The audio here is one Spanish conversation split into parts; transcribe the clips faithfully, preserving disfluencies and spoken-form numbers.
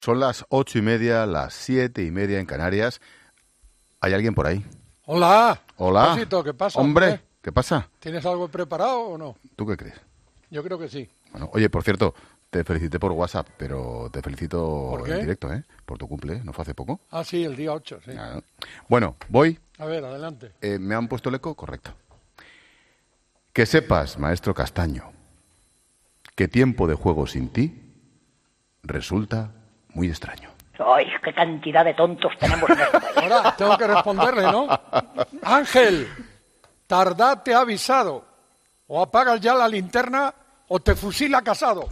Son las ocho y media, las siete y media en Canarias. ¿Hay alguien por ahí? Hola. Hola. Pasito, ¿qué pasa? Hombre, hombre? ¿qué pasa? ¿Tienes algo preparado o no? ¿Tú qué crees? Yo creo que sí. Bueno, oye, por cierto, te felicité por WhatsApp, pero te felicito ¿Por qué? en directo, ¿eh? Por tu cumple, ¿no fue hace poco? Ah, sí, el día ocho, sí. Ah, bueno, voy. A ver, adelante. Eh, ¿Me han puesto el eco? Correcto. Que sepas, maestro Castaño, que tiempo de juego sin ti resulta muy extraño. ¡Ay, qué cantidad de tontos tenemos en este país! Ahora tengo que responderle, ¿no? Ángel, Tardá te ha avisado. O apagas ya la linterna o te fusila Casado.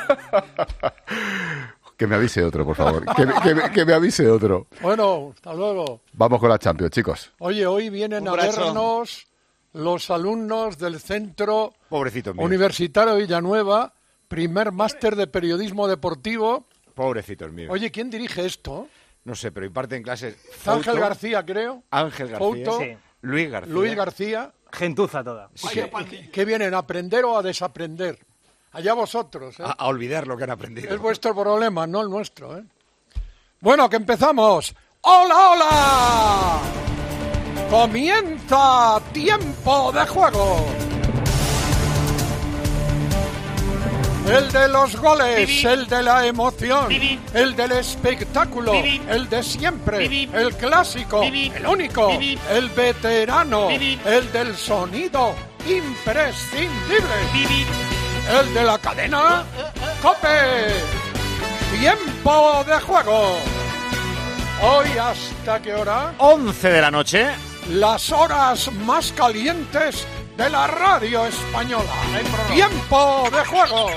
Que me avise otro, por favor. Que, me- que me- que me avise otro. Bueno, hasta luego. Vamos con la Champions, chicos. Oye, hoy vienen Un a abrazo. vernos los alumnos del Centro Pobrecito mío. Universitario Villanueva, primer máster de periodismo deportivo. Pobrecitos míos. Oye, ¿quién dirige esto? No sé, pero imparten clases. Ángel Fouto, García, creo. Ángel García. Fouto, Sí. Luis García. Luis García. Gentuza toda. ¿Qué, qué vienen? ¿A aprender o a desaprender? Allá vosotros, ¿eh? A, a olvidar lo que han aprendido. Es vuestro problema, no el nuestro, ¿eh? Bueno, que empezamos. ¡Hola, hola! Comienza Tiempo de Juego. El de los goles, el de la emoción, el del espectáculo, el de siempre, el clásico, el único, el veterano, el del sonido imprescindible, el de la cadena COPE. Tiempo de Juego. Hoy, ¿hasta qué hora? once de la noche. Las horas más calientes de la radio española. Tiempo de Juego.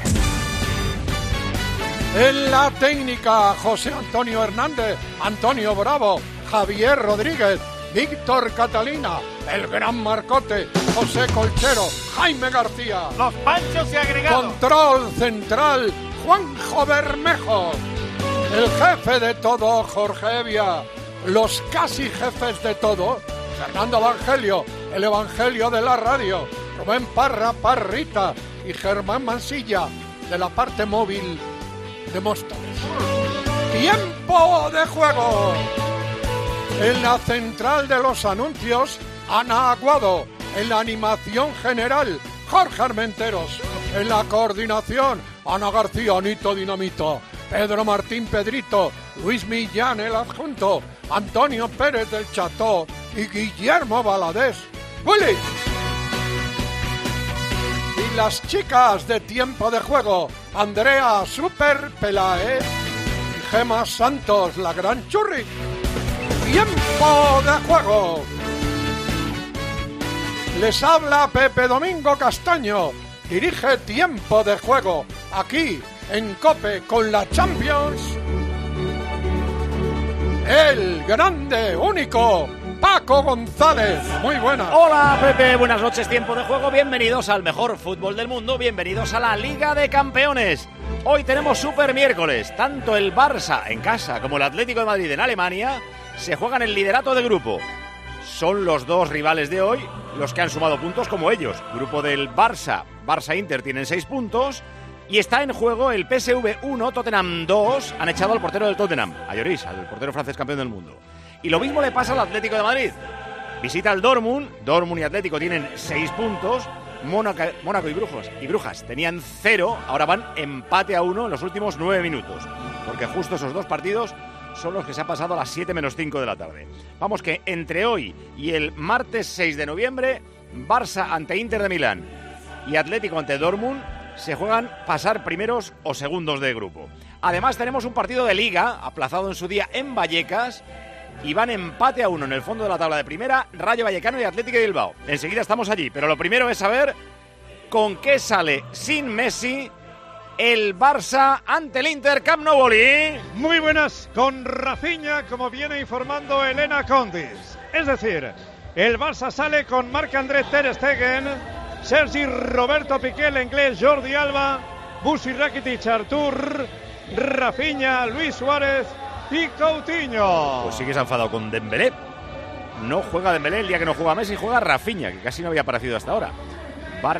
En la técnica, José Antonio Hernández, Antonio Bravo, Javier Rodríguez, Víctor Catalina, el gran Marcote, José Colchero, Jaime García. Los Panchos y agregados. Control central, Juanjo Bermejo. El jefe de todo, Jorge Evia. Los casi jefes de todo, Fernando Evangelio, el Evangelio de la radio. Rubén Parra, Parrita y Germán Mansilla, de la parte móvil de Móstoles. ¡Tiempo de Juego! En la central de los anuncios, Ana Aguado. En la animación general, Jorge Armenteros. En la coordinación, Ana García, Anito Dinamito. Pedro Martín Pedrito, Luis Millán el adjunto, Antonio Pérez del Cható y Guillermo Valadés. ¡Willy! Y las chicas de Tiempo de Juego, Andrea Super Pelae y Gema Santos, la gran churri. Tiempo de Juego. Les habla Pepe Domingo Castaño. Dirige Tiempo de Juego aquí en COPE con la Champions. El grande, único, Paco González. Muy buena. Hola Pepe, buenas noches, Tiempo de Juego. Bienvenidos al mejor fútbol del mundo. Bienvenidos a la Liga de Campeones. Hoy tenemos super miércoles. Tanto el Barça en casa como el Atlético de Madrid en Alemania se juegan el liderato de grupo. Son los dos rivales de hoy los que han sumado puntos como ellos. Grupo del Barça, Barça-Inter tienen seis puntos. Y está en juego el P S V uno, Tottenham dos. Han echado al portero del Tottenham, a Lloris, al portero francés campeón del mundo. Y lo mismo le pasa al Atlético de Madrid. Visita al Dortmund. Dortmund y Atlético tienen seis puntos. Mónaco, Mónaco y Brujas, y Brujas tenían cero. Ahora van empate a uno en los últimos nueve minutos. Porque justo esos dos partidos son los que se ha pasado a las siete menos cinco de la tarde. Vamos que entre hoy y el martes seis de noviembre, Barça ante Inter de Milán y Atlético ante Dortmund se juegan pasar primeros o segundos de grupo. Además tenemos un partido de Liga aplazado en su día en Vallecas y van empate a uno en el fondo de la tabla de primera, Rayo Vallecano y Atlético de Bilbao. Enseguida estamos allí, pero lo primero es saber con qué sale sin Messi el Barça ante el Inter. Camp Nou, Oli. Muy buenas, con Rafinha, como viene informando Elena Condis. Es decir, el Barça sale con Marc-André Ter Stegen, Sergi Roberto Piqué, el inglés Jordi Alba, Busi Rakitic, Artur, Rafinha, Luis Suárez y Coutinho. Pues sí que se ha enfadado con Dembélé. No juega Dembélé el día que no juega Messi, juega Rafinha, que casi no había aparecido hasta ahora.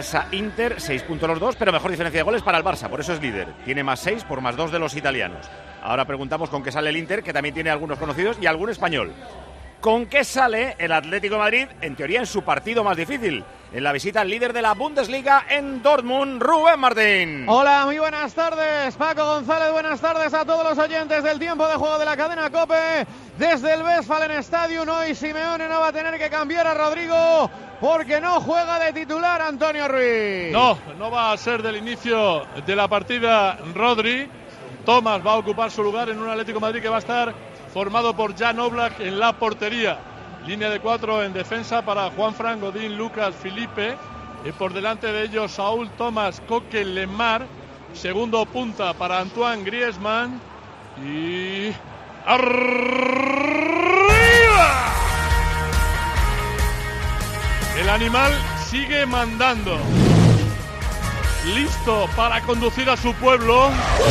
Barça-Inter, seis puntos los dos, pero mejor diferencia de goles para el Barça, por eso es líder. Tiene más seis por más dos de los italianos. Ahora preguntamos con qué sale el Inter, que también tiene algunos conocidos, y algún español. ¿Con qué sale el Atlético de Madrid, en teoría en su partido más difícil? En la visita al líder de la Bundesliga en Dortmund, Rubén Martín. Hola, muy buenas tardes, Paco González, buenas tardes a todos los oyentes del tiempo de juego de la cadena COPE. Desde el Westfalen-Stadium hoy Simeone no va a tener que cambiar a Rodrigo porque no juega de titular Antonio Ruiz. No, no va a ser del inicio de la partida Rodri. Tomás va a ocupar su lugar en un Atlético de Madrid que va a estar formado por Jan Oblak en la portería. Línea de cuatro en defensa para Juanfran, Godín, Lucas, Felipe. Y por delante de ellos Saúl, Tomás, Coque, Lemar. Segundo punta para Antoine Griezmann. Y... ¡arriba! El animal sigue mandando. Listo para conducir a su pueblo.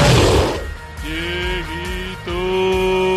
Dieguito.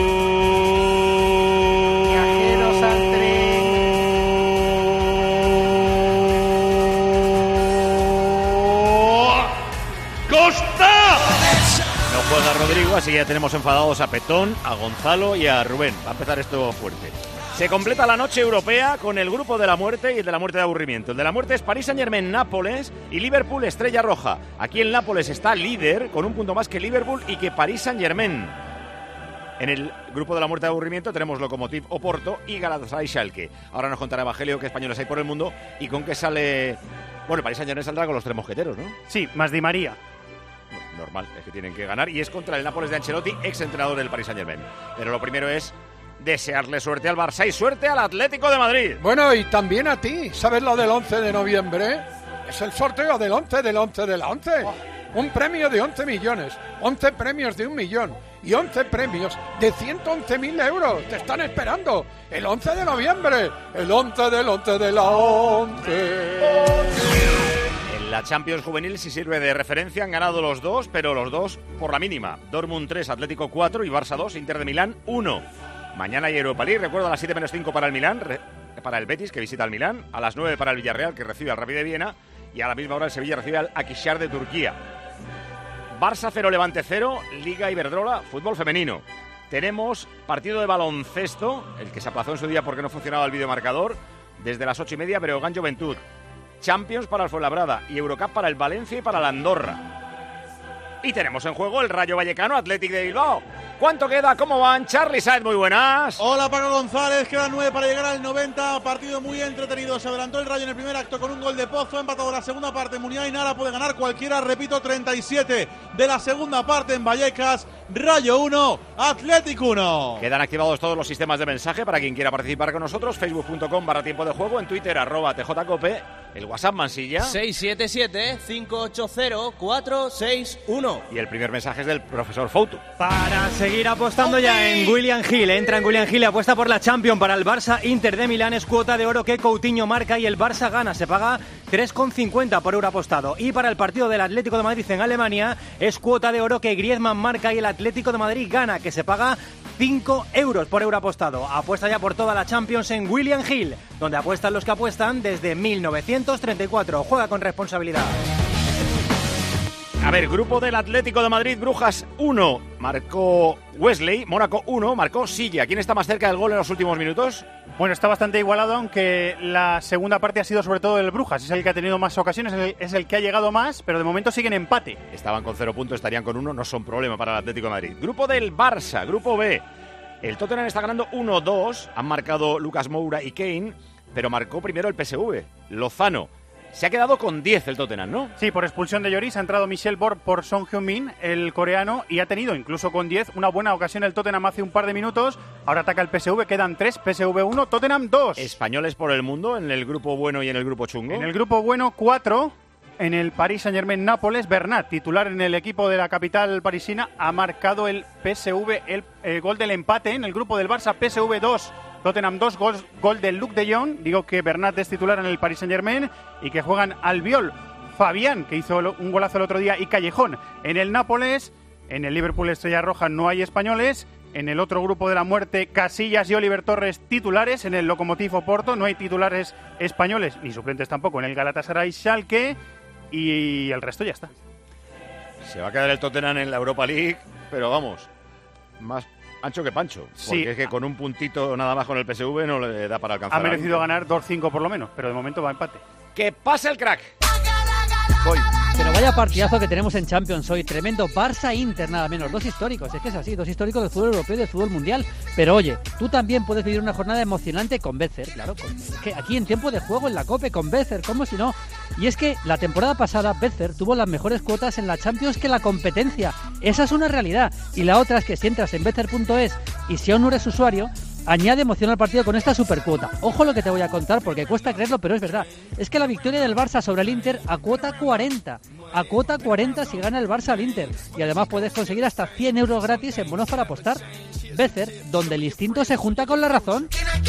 Juega Rodrigo, así que ya tenemos enfadados a Petón, a Gonzalo y a Rubén. Va a empezar esto fuerte. Se completa la noche europea con el grupo de la muerte y el de la muerte de aburrimiento. El de la muerte es Paris Saint-Germain, Nápoles y Liverpool, Estrella Roja. Aquí en Nápoles está líder con un punto más que Liverpool y que Paris Saint-Germain. En el grupo de la muerte de aburrimiento tenemos Lokomotiv, Oporto y Galatasaray, Schalke. Ahora nos contará Evangelio qué españoles hay por el mundo y con qué sale... Bueno, Paris Saint-Germain saldrá con los tres mosqueteros, ¿no? Sí, más Di María. Normal, es que tienen que ganar y es contra el Nápoles de Ancelotti, ex entrenador del Paris Saint-Germain. Pero lo primero es desearle suerte al Barça y suerte al Atlético de Madrid. Bueno, y también a ti, ¿sabes lo del once de noviembre? Es el sorteo del once del once de la once. Un premio de once millones, once premios de un millón y once premios de ciento once mil euros. Te están esperando el once de noviembre, el once del once de la once. La Champions Juvenil sí sirve de referencia, han ganado los dos, pero los dos por la mínima. Dortmund tres, Atlético cuatro y Barça dos, Inter de Milán uno. Mañana hay Europa League, recuerdo a las siete menos cinco para el Milán, re, para el Betis que visita al Milán, a las nueve para el Villarreal que recibe al Rapid de Viena y a la misma hora el Sevilla recibe al Akhisar de Turquía. Barça cero, Levante cero, Liga Iberdrola, fútbol femenino. Tenemos partido de baloncesto, el que se aplazó en su día porque no funcionaba el videomarcador, desde las ocho y media, Breogán Juventud. Champions para el Fuenlabrada y Eurocup para el Valencia y para la Andorra. Y tenemos en juego el Rayo Vallecano Athletic de Bilbao. ¿Cuánto queda? ¿Cómo van? Charly Saez, muy buenas. Hola Paco González, quedan nueve para llegar al noventa. Partido muy entretenido. Se adelantó el Rayo en el primer acto con un gol de Pozo. Ha empatado la segunda parte. Muniain Nara puede ganar cualquiera. Repito, treinta y siete de la segunda parte en Vallecas. Rayo uno, Athletic uno. Quedan activados todos los sistemas de mensaje para quien quiera participar con nosotros. Facebook punto com barra tiempo de juego. En Twitter, arroba T J Cope. El WhatsApp Mansilla. seis siete siete, cinco ocho cero, cuatro seis uno. Y el primer mensaje es del profesor Fouto. Para seguir apostando ¡Okay! Ya en William Hill. Entra en William Hill y apuesta por la Champions para el Barça. Inter de Milán es cuota de oro que Coutinho marca y el Barça gana. Se paga tres con cincuenta por euro apostado. Y para el partido del Atlético de Madrid en Alemania es cuota de oro que Griezmann marca y el Atlético de Madrid gana, que se paga cinco euros por euro apostado. Apuesta ya por toda la Champions en William Hill, donde apuestan los que apuestan desde mil novecientos treinta y cuatro. Juega con responsabilidad. A ver, grupo del Atlético de Madrid, Brujas uno, marcó Wesley, Mónaco uno, marcó Silla. ¿Quién está más cerca del gol en los últimos minutos? Bueno, está bastante igualado, aunque la segunda parte ha sido sobre todo el Brujas. Es el que ha tenido más ocasiones, es el, es el que ha llegado más, pero de momento siguen empate. Estaban con cero puntos, estarían con uno, no son problema para el Atlético de Madrid. Grupo del Barça, grupo B. El Tottenham está ganando uno dos, han marcado Lucas Moura y Kane, pero marcó primero el P S V, Lozano. Se ha quedado con diez el Tottenham, ¿no? Sí, por expulsión de Lloris ha entrado Michel Borg por Son Heung-min, el coreano, y ha tenido incluso con diez una buena ocasión el Tottenham hace un par de minutos. Ahora ataca el P S V, quedan tres, P S V uno, Tottenham dos. ¿Españoles por el mundo en el grupo bueno y en el grupo chungo? En el grupo bueno, cuatro. En el Paris Saint-Germain Nápoles, Bernat, titular en el equipo de la capital parisina, ha marcado el P S V, el, el gol del empate. En el grupo del Barça, P S V dos, Tottenham dos, gol, gol de Luc de Jong. Digo que Bernat es titular en el Paris Saint-Germain y que juegan Albiol, Fabián, que hizo un golazo el otro día, y Callejón. En el Nápoles, en el Liverpool Estrella Roja no hay españoles. En el otro grupo de la muerte, Casillas y Oliver Torres titulares. En el Lokomotiv Oporto no hay titulares españoles, ni suplentes tampoco. En el Galatasaray, Schalke. Y el resto ya está. Se va a quedar el Tottenham en la Europa League, pero vamos, más ancho que Pancho. Sí. Porque es que con un puntito nada más con el P S V no le da para alcanzar. Ha merecido ganar dos cinco por lo menos, pero de momento va a empate. ¡Que pase el crack! Voy. Pero vaya partidazo que tenemos en Champions hoy. Tremendo Barça-Inter, nada menos. Dos históricos, es que es así, dos históricos del fútbol europeo y del fútbol mundial. Pero oye, tú también puedes vivir una jornada emocionante con Betfair, claro. Con, es que aquí en tiempo de juego en la COPE con Betfair, ¿cómo si no? Y es que la temporada pasada Betfair tuvo las mejores cuotas en la Champions que la competencia. Esa es una realidad. Y la otra es que si entras en betfair punto es y si aún no eres usuario, añade emoción al partido con esta supercuota. Ojo lo que te voy a contar porque cuesta creerlo, pero es verdad. Es que la victoria del Barça sobre el Inter a cuota cuarenta. A cuota cuarenta si gana el Barça al Inter. Y además puedes conseguir hasta cien euros gratis en bonos para apostar. Betfair, donde el instinto se junta con la razón.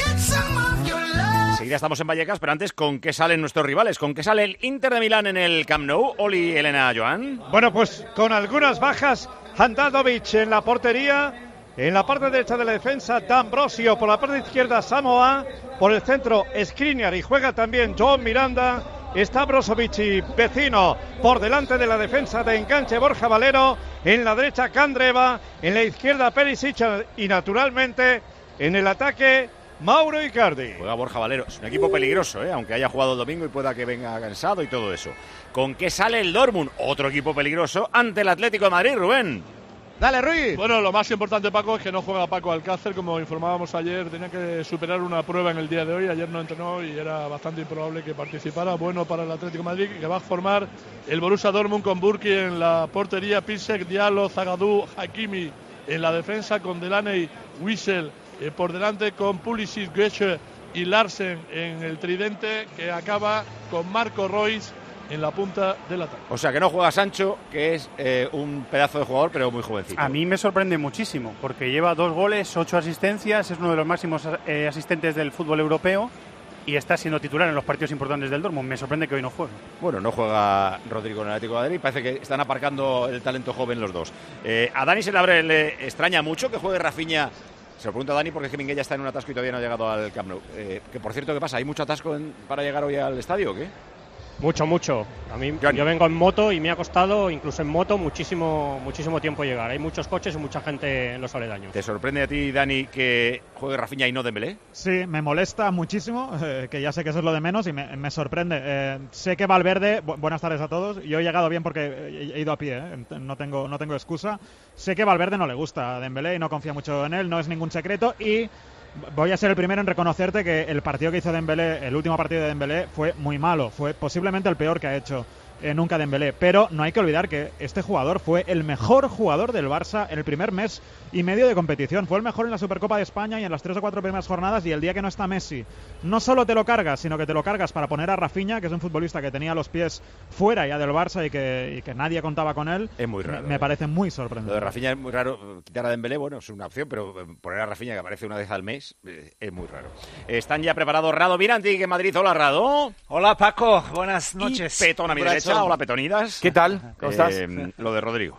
Enseguida estamos en Vallecas, pero antes, ¿con qué salen nuestros rivales? ¿Con qué sale el Inter de Milán en el Camp Nou? Oli, Elena, Joan. Bueno, pues con algunas bajas, Handanovic en la portería. En la parte derecha de la defensa, D'Ambrosio. Por la parte izquierda, Samoa. Por el centro, Skriniar. Y juega también John Miranda. Está Brozovic y Vecino. Por delante de la defensa de enganche, Borja Valero. En la derecha, Candreva. En la izquierda, Perisic. Y naturalmente, en el ataque, Mauro Icardi. Juega Borja Valero. Es un equipo peligroso, ¿eh? Aunque haya jugado el domingo y pueda que venga cansado y todo eso. ¿Con qué sale el Dortmund? Otro equipo peligroso ante el Atlético de Madrid, Rubén. Dale, Ruiz. Bueno, lo más importante, Paco, es que no juega Paco Alcácer, como informábamos ayer. Tenía que superar una prueba en el día de hoy. Ayer no entrenó y era bastante improbable que participara. Bueno para el Atlético de Madrid, que va a formar el Borussia Dortmund con Burki en la portería, Pisek, Diallo, Zagadou, Hakimi en la defensa, con Delaney, Wissel eh, por delante, con Pulisic, Götze y Larsen en el tridente, que acaba con Marco Reus en la punta del ataque. O sea, que no juega Sancho, que es eh, un pedazo de jugador, pero muy jovencito. A mí me sorprende muchísimo, porque lleva dos goles, ocho asistencias, es uno de los máximos eh, asistentes del fútbol europeo y está siendo titular en los partidos importantes del Dortmund. Me sorprende que hoy no juegue. Bueno, no juega Rodrigo en el Atlético de Madrid, parece que están aparcando el talento joven los dos. Eh, a Dani se le, abre, le extraña mucho que juegue Rafinha. Se lo pregunto a Dani porque es que Minguella está en un atasco y todavía no ha llegado al Camp Nou. Eh, que por cierto, ¿qué pasa? ¿Hay mucho atasco en, para llegar hoy al estadio o qué? Mucho, mucho. A mí, yo vengo en moto y me ha costado, incluso en moto, muchísimo muchísimo tiempo llegar. Hay muchos coches y mucha gente en los aledaños. ¿Te sorprende a ti, Dani, que juegue Rafinha y no Dembélé? Sí, me molesta muchísimo, eh, que ya sé que eso es lo de menos y me, me sorprende. Eh, sé que Valverde, bu buenas tardes a todos, yo he llegado bien porque he, he ido a pie, eh, no tengo, no tengo excusa. Sé que Valverde no le gusta a Dembélé y no confía mucho en él, no es ningún secreto y... voy a ser el primero en reconocerte que el partido que hizo Dembélé, el último partido de Dembélé, fue muy malo. Fue posiblemente el peor que ha hecho eh, nunca Dembélé. Pero no hay que olvidar que este jugador fue el mejor jugador del Barça en el primer mes y medio de competición. Fue el mejor en la Supercopa de España y en las tres o cuatro primeras jornadas. Y el día que no está Messi, no solo te lo cargas, sino que te lo cargas para poner a Rafinha, que es un futbolista que tenía los pies fuera ya del Barça y que, y que nadie contaba con él. Es muy raro. Me, me parece muy sorprendente. Lo de Rafinha es muy raro. Quitar a Dembélé, bueno, es una opción, pero poner a Rafinha, que aparece una vez al mes, es muy raro. Están ya preparados Rado Miranti, que en Madrid. Hola, Rado. Hola, Paco. Buenas noches. Y Petón a mi derecha. Hola, Petonidas. ¿Qué tal? ¿Cómo eh, estás? Lo de Rodrigo.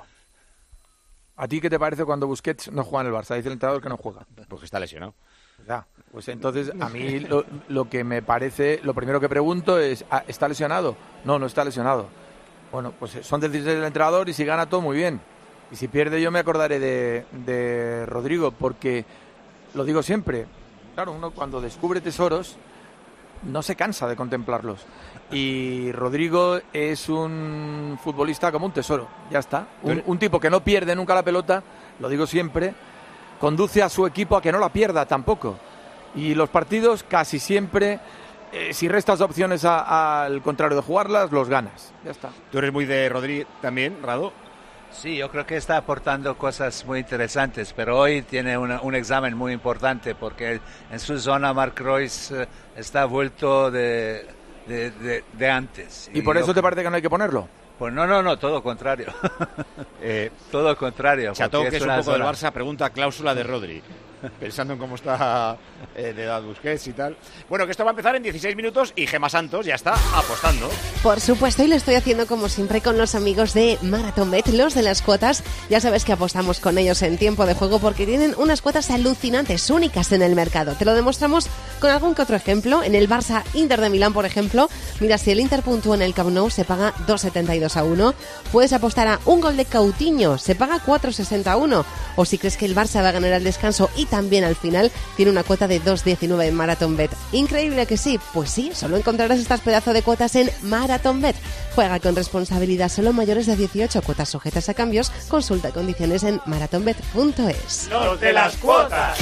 ¿A ti qué te parece cuando Busquets no juega en el Barça? Dice el entrenador que no juega. Porque está lesionado. Ya, pues entonces a mí lo, lo que me parece, lo primero que pregunto es, ¿está lesionado? No, no está lesionado. Bueno, pues son decisiones del entrenador y si gana todo muy bien. Y si pierde yo me acordaré de, de Rodrigo, porque lo digo siempre, claro, uno cuando descubre tesoros no se cansa de contemplarlos. Y Rodrigo es un futbolista como un tesoro, ya está. Un, un tipo que no pierde nunca la pelota, lo digo siempre, conduce a su equipo a que no la pierda tampoco. Y los partidos casi siempre, eh, si restas opciones a, al contrario de jugarlas, los ganas. Ya está. ¿Tú eres muy de Rodrigo también, Rado? Sí, yo creo que está aportando cosas muy interesantes, pero hoy tiene una, un examen muy importante porque en su zona Marc Reus eh, está vuelto de, de, de, de antes. ¿Y, ¿Y por eso yo, te parece que no hay que ponerlo? Pues no, no, no, todo lo contrario. eh, todo lo contrario. Chato, que es, es un poco zona... del Barça, pregunta cláusula de Rodri. pensando en cómo está eh, de edad Busquets y tal. Bueno, que esto va a empezar en dieciséis minutos y Gemma Santos ya está apostando. Por supuesto, y lo estoy haciendo como siempre con los amigos de Marathonbet, los de las cuotas. Ya sabes que apostamos con ellos en tiempo de juego porque tienen unas cuotas alucinantes, únicas en el mercado. Te lo demostramos con algún que otro ejemplo. En el Barça Inter de Milán, por ejemplo, mira, si el Inter puntúa en el Camp Nou, se paga dos setenta y dos a uno. Puedes apostar a un gol de Coutinho, se paga cuatro sesenta a uno. O si crees que el Barça va a ganar al descanso y también al final, tiene una cuota de dos diecinueve en Marathonbet. ¿Increíble que sí? Pues sí, solo encontrarás estas pedazos de cuotas en Marathonbet. Juega con responsabilidad, solo mayores de dieciocho, cuotas sujetas a cambios. Consulta condiciones en marathonbet punto es. ¡Los de las cuotas!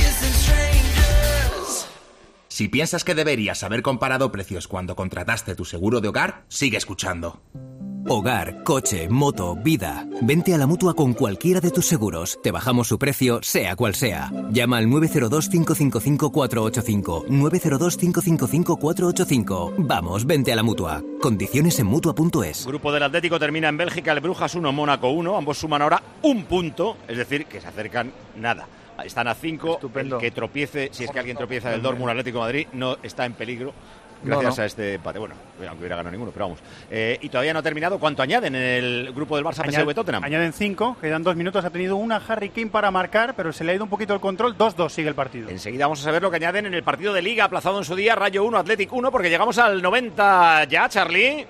Si piensas que deberías haber comparado precios cuando contrataste tu seguro de hogar, sigue escuchando. Hogar, coche, moto, vida. Vente a la Mutua con cualquiera de tus seguros. Te bajamos su precio, sea cual sea. Llama al nueve cero dos, cinco cinco cinco, cuatro ocho cinco. nueve cero dos, cinco cinco cinco, cuatro ocho cinco. Vamos, vente a la Mutua. Condiciones en Mutua punto es. Grupo del Atlético termina en Bélgica, el Brujas uno, Mónaco uno. Ambos suman ahora un punto, es decir, que se acercan nada. Están a cinco. Estupendo. El que tropiece, si es que alguien tropieza del Dortmund Atlético de Madrid, no está en peligro. Gracias no, no. a este empate. Bueno, aunque hubiera ganado ninguno, pero vamos. Eh, y todavía no ha terminado. ¿Cuánto añaden en el grupo del Barça P S V Tottenham? Añaden cinco, quedan dos minutos. Ha tenido una Harry Kane para marcar, pero se le ha ido un poquito el control. dos dos sigue el partido. Enseguida vamos a saber lo que añaden en el partido de Liga, aplazado en su día, Rayo uno, Athletic uno, porque llegamos al noventa ya, Charlie.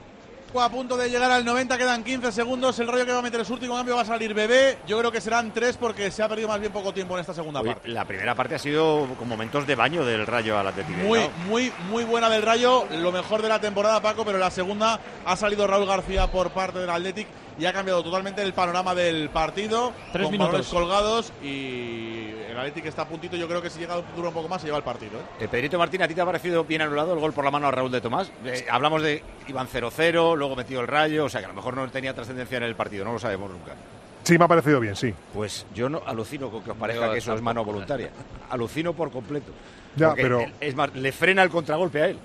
A punto de llegar al noventa, quedan quince segundos. El Rayo que va a meter su último cambio va a salir Bebé. Yo creo que serán tres porque se ha perdido más bien poco tiempo en esta segunda Uy, parte. La primera parte ha sido con momentos de baño del Rayo al Atlético. Muy, muy, muy buena del Rayo. Lo mejor de la temporada, Paco, pero en la segunda ha salido Raúl García por parte del Athletic y ha cambiado totalmente el panorama del partido. Tres con minutos. balones colgados y el Athletic está a puntito. Yo creo que si llega dura un poco más se lleva el partido. ¿eh? Eh, Pedrito Martín, ¿a ti te ha parecido bien anulado el gol por la mano a Raúl de Tomás? Eh, hablamos de iban cero cero, luego metió el Rayo, o sea que a lo mejor no tenía trascendencia en el partido, no lo sabemos nunca. Sí, me ha parecido bien, sí. Pues yo no alucino con que os parezca Yo que eso es mano tampoco. voluntaria. Alucino por completo. Ya, Porque pero... él- es más, le frena el contragolpe a él.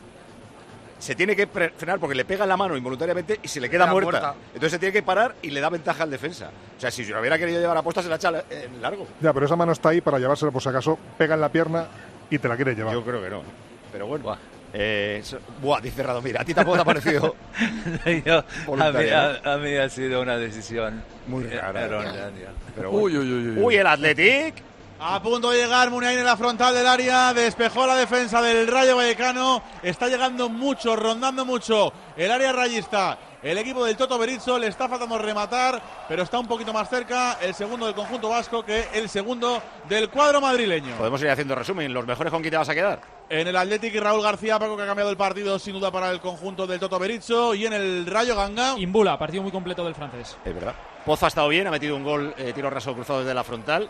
Se tiene que pre- frenar porque le pega en la mano involuntariamente y se le queda Queda muerta. muerta. Entonces se tiene que parar y le da ventaja al defensa. O sea, si se lo hubiera querido llevar a posta, se la echa la- en largo. Ya, pero esa mano está ahí para llevársela por si acaso, pega en la pierna y te la quiere llevar. Yo creo que no. Pero bueno. Eh, so- buah, dice Radomir, ¿a ti tampoco te ha parecido? Yo, a, mí, voluntaria, a- a mí ha sido una decisión Muy eh, rara. errónea. Pero bueno. Uy, uy, uy, uy. Uy, el Athletic. A punto de llegar Muniain en la frontal del área, despejó la defensa del Rayo Vallecano, está llegando mucho, rondando mucho el área rayista. El equipo del Toto Berizzo le está faltando rematar, pero está un poquito más cerca el segundo del conjunto vasco que el segundo del cuadro madrileño. Podemos ir haciendo resumen. ¿Los mejores con quién te vas a quedar? En el Athletic y Raúl García, Paco, que ha cambiado el partido sin duda para el conjunto del Toto Berizzo, y en el Rayo Ganga. Imbula, partido muy completo del francés. Es verdad. Pozo ha estado bien, ha metido un gol, eh, tiro raso cruzado desde la frontal.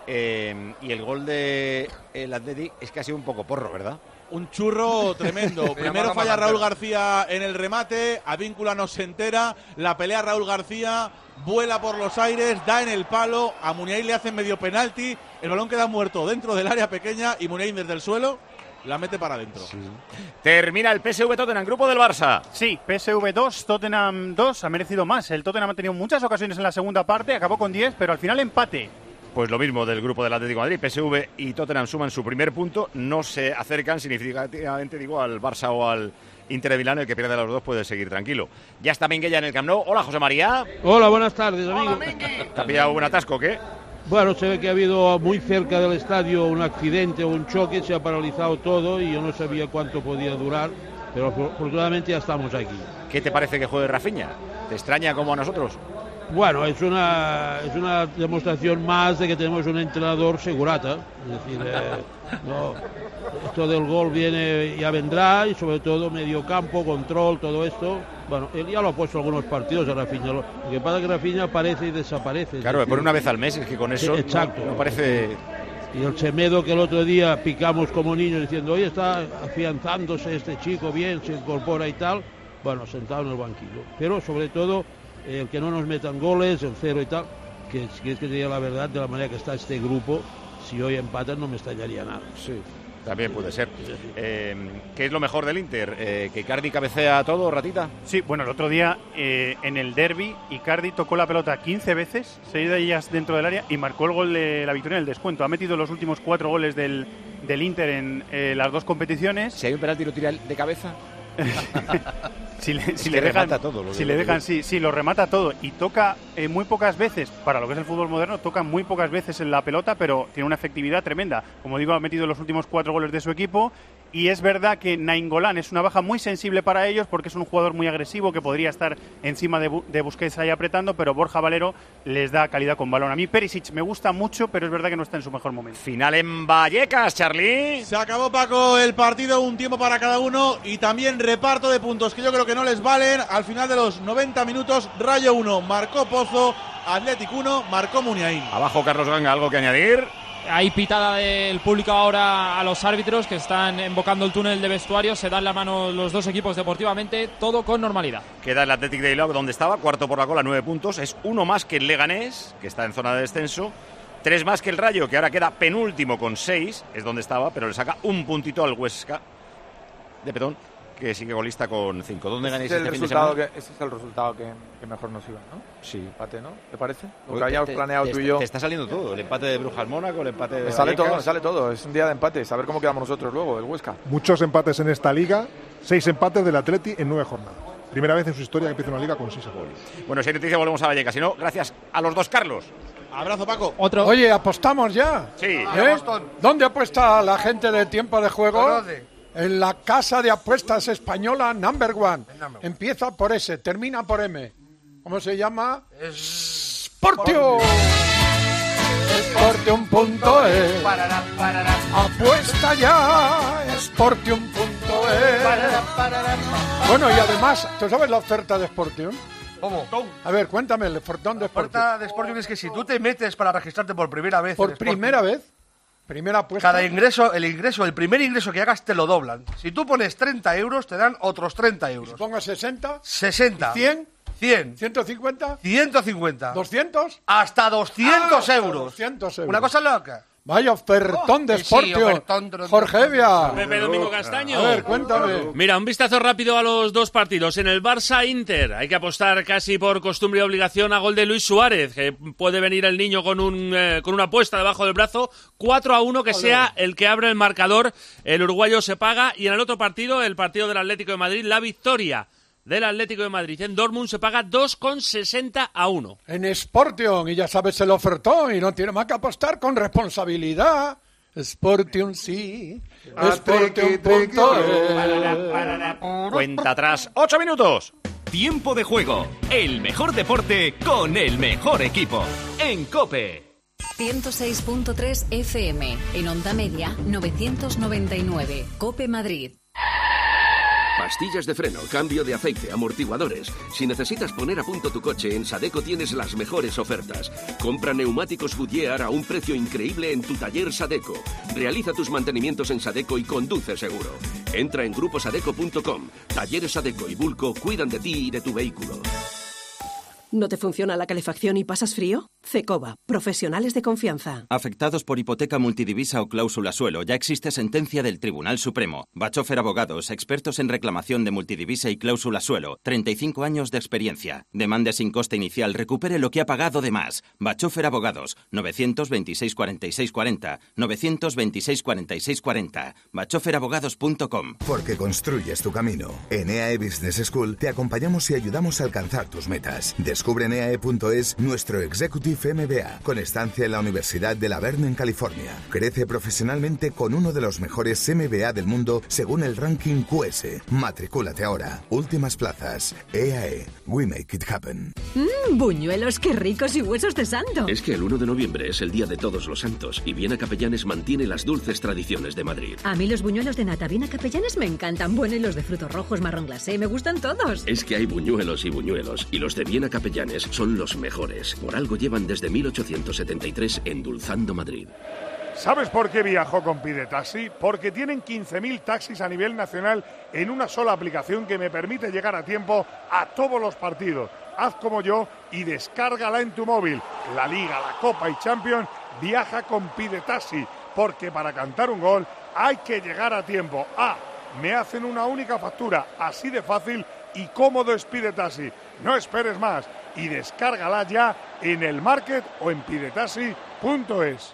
Eh, y el gol de el Athletic es que ha sido un poco porro, ¿verdad? Un churro tremendo. Primero falla Raúl García en el remate, Avíncula no se entera, la pelea Raúl García, vuela por los aires, da en el palo, a Muniain le hacen medio penalti, el balón queda muerto dentro del área pequeña y Muniain desde el suelo la mete para adentro. Sí. Termina el P S V Tottenham, grupo del Barça. Sí, P S V dos, Tottenham dos, ha merecido más. El Tottenham ha tenido muchas ocasiones en la segunda parte, acabó con diez, pero al final empate. Pues lo mismo del grupo del Atlético de Madrid. P S V y Tottenham suman su primer punto, no se acercan significativamente, digo, al Barça o al Inter de Milán. El que pierda de los dos puede seguir tranquilo. Ya está Minguella en el Camp Nou. Hola, José María. Hola, buenas tardes, amigo. ¿Te ha pillado un atasco o qué? Bueno, se ve que ha habido muy cerca del estadio un accidente o un choque, se ha paralizado todo y yo no sabía cuánto podía durar, pero afortunadamente ya estamos aquí. ¿Qué te parece que juegue Rafinha? ¿Te extraña como a nosotros? Bueno, es una, es una demostración más de que tenemos un entrenador segurata. Es decir, eh, no, esto del gol viene, ya vendrá, y sobre todo medio campo, control, todo esto. Bueno, él ya lo ha puesto en algunos partidos a Rafinha. Lo que pasa es que Rafinha aparece y desaparece. Claro, decir, por una vez al mes, es que con eso exacto. no, no parece... Y el Semedo, que el otro día picamos como niños diciendo, oye, está afianzándose este chico bien, se incorpora y tal. Bueno, sentado en el banquillo. Pero sobre todo, el que no nos metan goles, el cero y tal, que, que es que te diga la verdad, de la manera que está este grupo, si hoy empatan no me extrañaría nada. Sí. También puede ser. Eh, ¿Qué es lo mejor del Inter? Eh, ¿Que Icardi cabecea todo, Ratita? Sí, bueno, el otro día eh, en el derbi Icardi tocó la pelota quince veces, seis de ellas dentro del área, y marcó el gol de la victoria en el descuento. Ha metido los últimos cuatro goles del, del Inter en eh, las dos competiciones. Si hay un penalti, ¿lo tira de cabeza? Si le, es si que le dejan, remata todo. Lo si le dejan, sí, sí, lo remata todo. Y toca eh, muy pocas veces, para lo que es el fútbol moderno, toca muy pocas veces en la pelota, pero tiene una efectividad tremenda. Como digo, ha metido los últimos cuatro goles de su equipo. Y es verdad que Nainggolan es una baja muy sensible para ellos porque es un jugador muy agresivo que podría estar encima de, Bu- de Busquets ahí apretando, pero Borja Valero les da calidad con balón. A mí Perisic me gusta mucho, pero es verdad que no está en su mejor momento. Final en Vallecas, Charly. Se acabó, Paco, el partido, un tiempo para cada uno y también reparto de puntos que yo creo que no les valen. Al final de los noventa minutos, Rayo uno, marcó Pozo, Athletic uno, marcó Muniain. Abajo, Carlos Ganga, ¿algo que añadir? Hay pitada del público ahora a los árbitros que están invocando el túnel de vestuario. Se dan la mano los dos equipos deportivamente, todo con normalidad. Queda el Athletic de Bilbao donde estaba, cuarto por la cola, nueve puntos. Es uno más que el Leganés, que está en zona de descenso. Tres más que el Rayo, que ahora queda penúltimo con seis, es donde estaba, pero le saca un puntito al Huesca de Petón, que sigue golista con cinco. ¿Dónde ganáis Ese es el este fin de resultado semana? que, ese es el resultado que, que mejor nos iba, ¿no? Sí. Empate, ¿no? ¿Te parece? Lo Uy, que hayamos te- planeado te, tú y te- yo. Te está saliendo todo. El empate de Brujas Mónaco, el empate de Me sale Vallecas. todo, me sale todo. Es un día de empate. Saber cómo quedamos nosotros luego, el Huesca. Muchos empates en esta liga, seis empates del Atleti en nueve jornadas. Primera vez en su historia que empieza una liga con seis goles. Bueno, si hay noticia volvemos a Vallecas. Si no, gracias a los dos Carlos. Abrazo, Paco. Otro. Oye, ¿apostamos ya? Sí. ¿Eh? ¿Dónde apuesta la gente de tiempo de juego? En la casa de apuestas española number one. Empieza por S, termina por M. ¿Cómo se llama? Sportium. Sportium punto es. Apuesta ya. Sportium punto es. Bueno, y además, ¿tú sabes la oferta de Sportium? ¿Cómo? A ver, cuéntame el ofertón de La Sportium. oferta de Sporting es que si tú te metes para registrarte por primera vez... ¿Por en Sporting, primera vez? Primera apuesta. Cada ingreso, el ingreso, el primer ingreso que hagas te lo doblan. Si tú pones treinta euros, te dan otros treinta euros. Si pongas sesenta. sesenta. ¿cien? cien. ¿ciento cincuenta? ciento cincuenta. ¿doscientos? Hasta doscientos Ah, hasta euros. doscientos euros. Una cosa loca. Vaya ofertón de que sí, Sportium. ofertón de- Jorge Evia. Pepe Domingo Castaño. A ver, cuéntame. Mira, un vistazo rápido a los dos partidos. En el Barça-Inter hay que apostar casi por costumbre y obligación a gol de Luis Suárez, que puede venir el niño con un eh, con una apuesta debajo del brazo. cuatro a uno, que sea el que abre el marcador. El uruguayo se paga. Y en el otro partido, el partido del Atlético de Madrid, la victoria del Atlético de Madrid en Dortmund se paga dos con sesenta a uno. En Sportium, y ya sabes el ofertón, y no tiene más que apostar con responsabilidad. Sportium sí. Sportium punto es. Cuenta atrás, ocho minutos. Tiempo de juego. El mejor deporte con el mejor equipo. En COPE. ciento seis punto tres F M. En onda media, novecientos noventa y nueve. COPE Madrid. Pastillas de freno, cambio de aceite, amortiguadores. Si necesitas poner a punto tu coche, en Sadeco tienes las mejores ofertas. Compra neumáticos Goodyear a un precio increíble en tu taller Sadeco. Realiza tus mantenimientos en Sadeco y conduce seguro. Entra en grupo sadeco punto com. Talleres Sadeco y Bulco cuidan de ti y de tu vehículo. ¿No te funciona la calefacción y pasas frío? Cecoba, profesionales de confianza. Afectados por hipoteca multidivisa o cláusula suelo, ya existe sentencia del Tribunal Supremo. Bachofer Abogados, expertos en reclamación de multidivisa y cláusula suelo. treinta y cinco años de experiencia. Demande sin coste inicial, recupere lo que ha pagado de más. Bachofer Abogados, novecientos veintiséis cuarenta y seis cuarenta, novecientos veintiséis cuarenta y seis cuarenta. bachofer abogados punto com. Porque construyes tu camino. En E A E Business School te acompañamos y ayudamos a alcanzar tus metas. Descubre en E A E punto es nuestro Executive M B A, con estancia en la Universidad de La Verne en California. Crece profesionalmente con uno de los mejores M B A del mundo según el ranking Q S. Matricúlate ahora. Últimas plazas. E A E. We make it happen. Mmm, buñuelos, qué ricos y huesos de santo. Es que el uno de noviembre es el Día de Todos los Santos y Viena Capellanes mantiene las dulces tradiciones de Madrid. A mí los buñuelos de nata Viena Capellanes me encantan. Bueno, y los de frutos rojos, marrón glacé, me gustan todos. Es que hay buñuelos y buñuelos, y los de Viena Capellanes son los mejores. Por algo llevan desde mil ochocientos setenta y tres endulzando Madrid. ¿Sabes por qué viajo con Pide Taxi? Porque tienen quince mil taxis a nivel nacional en una sola aplicación que me permite llegar a tiempo a todos los partidos. Haz como yo y descárgala en tu móvil. La Liga, la Copa y Champions, viaja con Pide Taxi, porque para cantar un gol hay que llegar a tiempo. A. Me hacen una única factura, así de fácil y cómodo es Pidetaxi. No esperes más y descárgala ya en el Market o en pidetaxi punto es.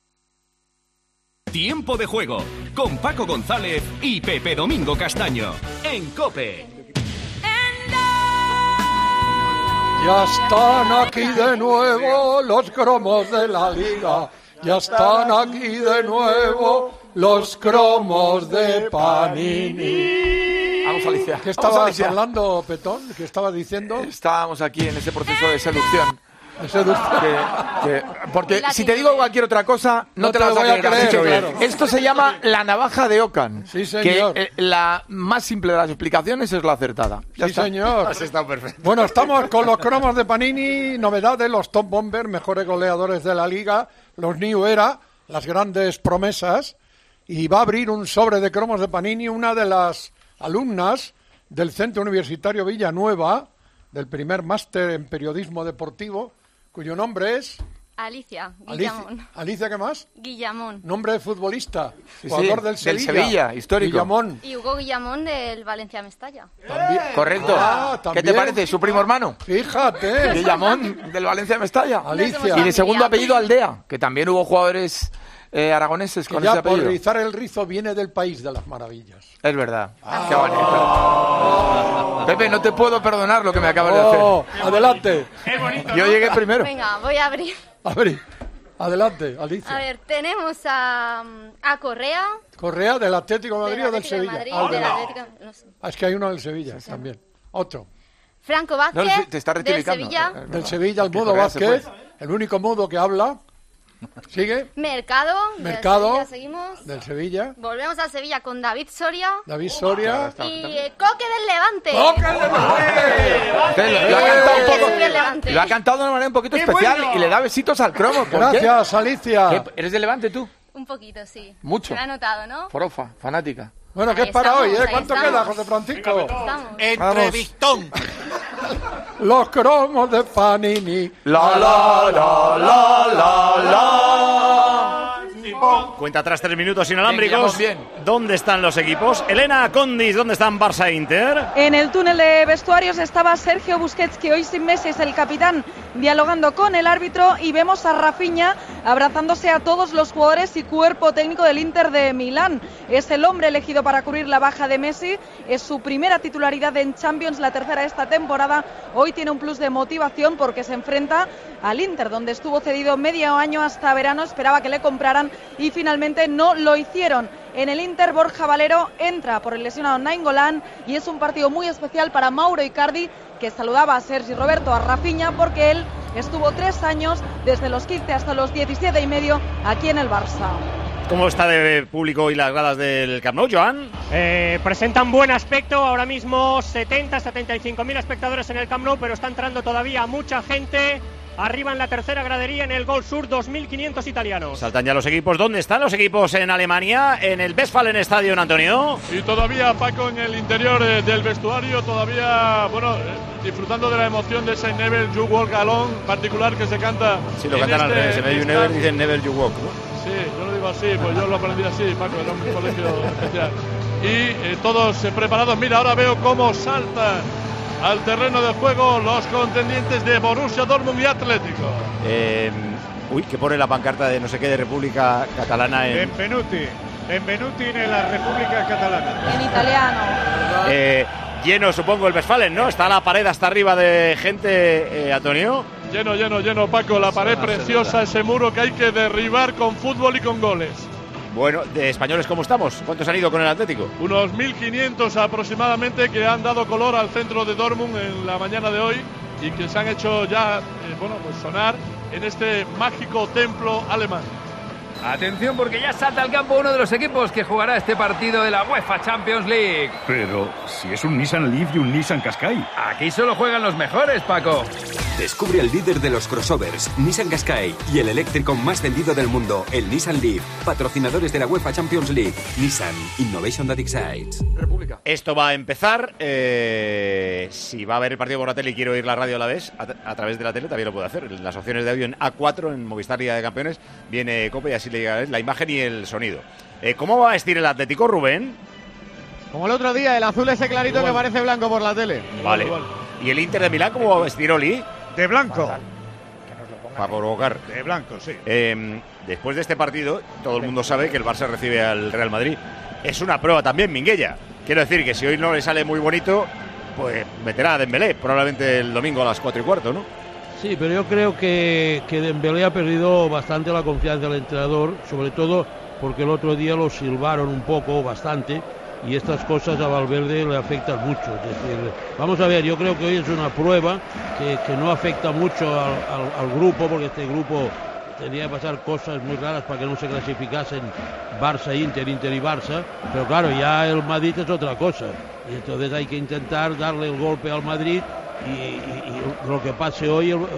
Tiempo de juego con Paco González y Pepe Domingo Castaño en COPE. Ya están aquí de nuevo los cromos de la Liga. Ya están aquí de nuevo los cromos de Panini. Vamos, Alicia. ¿Qué Vamos, estabas Alicia. hablando, Petón? ¿Qué estabas diciendo? Estábamos aquí en ese proceso de seducción. De seducción. Que, que, porque si te digo cualquier otra cosa, no, No te te la vas voy a a creer. creer, Bien. claro. Esto se llama la navaja de Ockham. Sí, señor. Que eh, la más simple de las explicaciones es la acertada. Ya Sí, está. señor. Has estado perfecto. Bueno, estamos con los cromos de Panini, novedades, los top bombers, mejores goleadores de la liga, los New Era, las grandes promesas, y va a abrir un sobre de cromos de Panini una de las alumnas del Centro Universitario Villanueva, del primer máster en periodismo deportivo, cuyo nombre es... Alicia, Alicia, Guillamón. Alicia, ¿qué más? Guillamón. Nombre de futbolista, Sí, jugador sí, del del Sevilla. Sevilla, histórico. Guillamón. Y Hugo Guillamón del Valencia Mestalla. Correcto. Ah, ¿Qué también. te parece? ¿Su primo hermano? Fíjate. Guillamón, del Valencia Mestalla. Alicia. Y de segundo apellido Aldea, que también hubo jugadores eh, aragoneses Que con ya ese por apellido. rizar el rizo viene del país de las maravillas. Es verdad. Qué bonito. Pepe, no te puedo perdonar lo que me acabas Oh, de hacer. adelante. Yo llegué primero. Venga, voy a abrir. A ver, adelante, Alicia. A ver, tenemos a, a Correa. Correa del Atlético de Madrid del o del Atlético de Sevilla. Madrid, Ah, del no. Atlético- no sé. Ah, es que hay uno del Sevilla también. Otro. Franco Vázquez, No, te está del rectificando. Sevilla. Del Sevilla, el Que mudo Correa se Vázquez, el único mudo que habla. Sigue. Mercado, del Mercado. Sevilla, seguimos. Del Sevilla. Volvemos al Sevilla con David Soria. David Soria. Y eh, Coque del Levante. ¡Coque del Te Lo, lo ha cantado un poco- del Levante. lo ha cantado de una manera un poquito ¡Qué especial bueno! y le da besitos al cromo. ¿Por Gracias, qué? Alicia. ¿Qué? ¿Eres de Levante tú? Un poquito, sí. Mucho. Se me ha notado, ¿no? Forofa, fanática. Bueno, ¿qué Ahí es para estamos, hoy? ¿eh? ahí ¿Cuánto estamos. queda, José Francisco? Estamos. Entrevistón. Los cromos de Panini. La, la, la, la, la, la. Cuenta atrás tres minutos Bien, inalámbricos. bien. ¿Dónde están los equipos? Elena Condis, ¿dónde están Barça e Inter? En el túnel de vestuarios estaba Sergio Busquets, que hoy sin Messi es el capitán, dialogando con el árbitro, y vemos a Rafinha abrazándose a todos los jugadores y cuerpo técnico del Inter de Milán. Es el hombre elegido para cubrir la baja de Messi, es su primera titularidad en Champions, la tercera de esta temporada. Hoy tiene un plus de motivación porque se enfrenta al Inter, donde estuvo cedido medio año hasta verano, esperaba que le compraran y finalmente no lo hicieron. En el Inter, Borja Valero entra por el lesionado Nainggolan y es un partido muy especial para Mauro Icardi, que saludaba a Sergi Roberto, a Rafinha, porque él estuvo tres años, desde los quince hasta los diecisiete y medio, aquí en el Barça. ¿Cómo está de público hoy las gradas del Camp Nou, Joan? Eh, presentan buen aspecto, ahora mismo setenta a setenta y cinco mil espectadores en el Camp Nou, pero está entrando todavía mucha gente. Arriba en la tercera gradería, en el Gol Sur, dos mil quinientos italianos. Saltan ya los equipos. ¿Dónde están los equipos en Alemania? En el Westfalen Stadion, Antonio. Y todavía, Paco, en el interior eh, del vestuario, todavía, bueno, eh, disfrutando de la emoción de ese Never You Walk Alone particular que se canta. Sí, lo en cantan al este revés. En vez de You Never, estadio. dicen Never You Walk, ¿no? Sí, yo lo digo así, pues yo lo aprendí así, Paco, era un colegio especial. Y eh, todos eh, preparados. Mira, ahora veo cómo saltan al terreno de juego los contendientes de Borussia Dortmund y Atlético. Eh, uy, que pone la pancarta de no sé qué de República Catalana en... Benvenuti. Benvenuti en la República Catalana. En italiano. Eh, lleno, supongo, el Westfalen, ¿no? Está la pared hasta arriba de gente, eh, Antonio. Lleno, lleno, lleno, Paco, la pared preciosa, ese muro que hay que derribar con fútbol y con goles. Bueno, de españoles, ¿cómo estamos? ¿Cuántos han ido con el Atlético? Unos mil quinientos aproximadamente que han dado color al centro de Dortmund en la mañana de hoy y que se han hecho ya, eh, bueno, pues sonar en este mágico templo alemán. Atención, porque ya salta al campo uno de los equipos que jugará este partido de la UEFA Champions League. Pero si es un Nissan Leaf y un Nissan Qashqai. Aquí solo juegan los mejores, Paco. Descubre al líder de los crossovers, Nissan Qashqai, y el eléctrico más vendido del mundo, el Nissan Leaf. Patrocinadores de la UEFA Champions League. Nissan Innovation that excites. República. Esto va a empezar. Eh, si va a ver el partido por la tele y quiero oír la radio a la vez, a, a través de la tele también lo puedo hacer. En las opciones de audio en A cuatro, en Movistar Liga de Campeones, viene Cope y así le llega la imagen y el sonido. Eh, ¿Cómo va a vestir el Atlético, Rubén? Como el otro día, el azul ese clarito igual que parece blanco por la tele. Vale. Igual, igual. ¿Y el Inter de Milán cómo va a vestir, Oli? De blanco. Para provocar. De blanco, sí. Eh, después de este partido, todo el mundo sabe que el Barça recibe al Real Madrid. Es una prueba también, Minguella. Quiero decir que si hoy no le sale muy bonito, pues meterá a Dembélé, probablemente el domingo a las cuatro y cuarto, ¿no? Sí, pero yo creo que, que Dembélé ha perdido bastante la confianza del entrenador, sobre todo porque el otro día lo silbaron un poco, bastante, y estas cosas a Valverde le afectan mucho. Es decir, vamos a ver, yo creo que hoy es una prueba que, que no afecta mucho al, al, al grupo, porque este grupo tenía que pasar cosas muy raras para que no se clasificasen Barça, Inter, Inter y Barça, pero claro, ya el Madrid es otra cosa, y entonces hay que intentar darle el golpe al Madrid, y, y, y lo que pase hoy, el, el,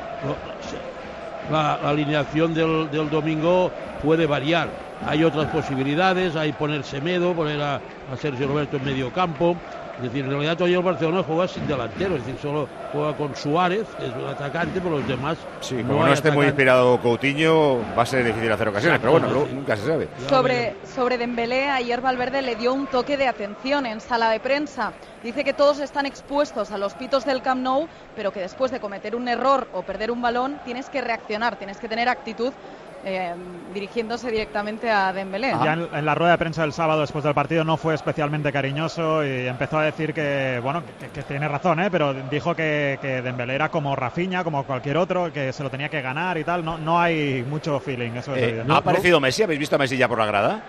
la, la alineación del, del domingo puede variar. Hay otras posibilidades, hay poner Semedo, poner a, a Sergio Roberto en medio campo. Es decir, en realidad hoy el Barcelona juega sin delantero, es decir, solo juega con Suárez, que es un atacante, pero los demás... Sí, como no, no esté atacante. Muy inspirado Coutinho, va a ser difícil hacer ocasiones, pero bueno, sí. Nunca se sabe. Sobre, sobre Dembélé, ayer Valverde le dio un toque de atención en sala de prensa. Dice que todos están expuestos a los pitos del Camp Nou, pero que después de cometer un error o perder un balón, tienes que reaccionar, tienes que tener actitud. Eh, dirigiéndose directamente a Dembélé. Ya en, en la rueda de prensa del sábado después del partido no fue especialmente cariñoso y empezó a decir que, bueno, que, que tiene razón, ¿eh? Pero dijo que, que Dembélé era como Rafinha, como cualquier otro, que se lo tenía que ganar y tal. No, no hay mucho feeling, eso es eh, evidente. ¿Ha aparecido Messi? ¿Habéis visto a Messi ya por la grada?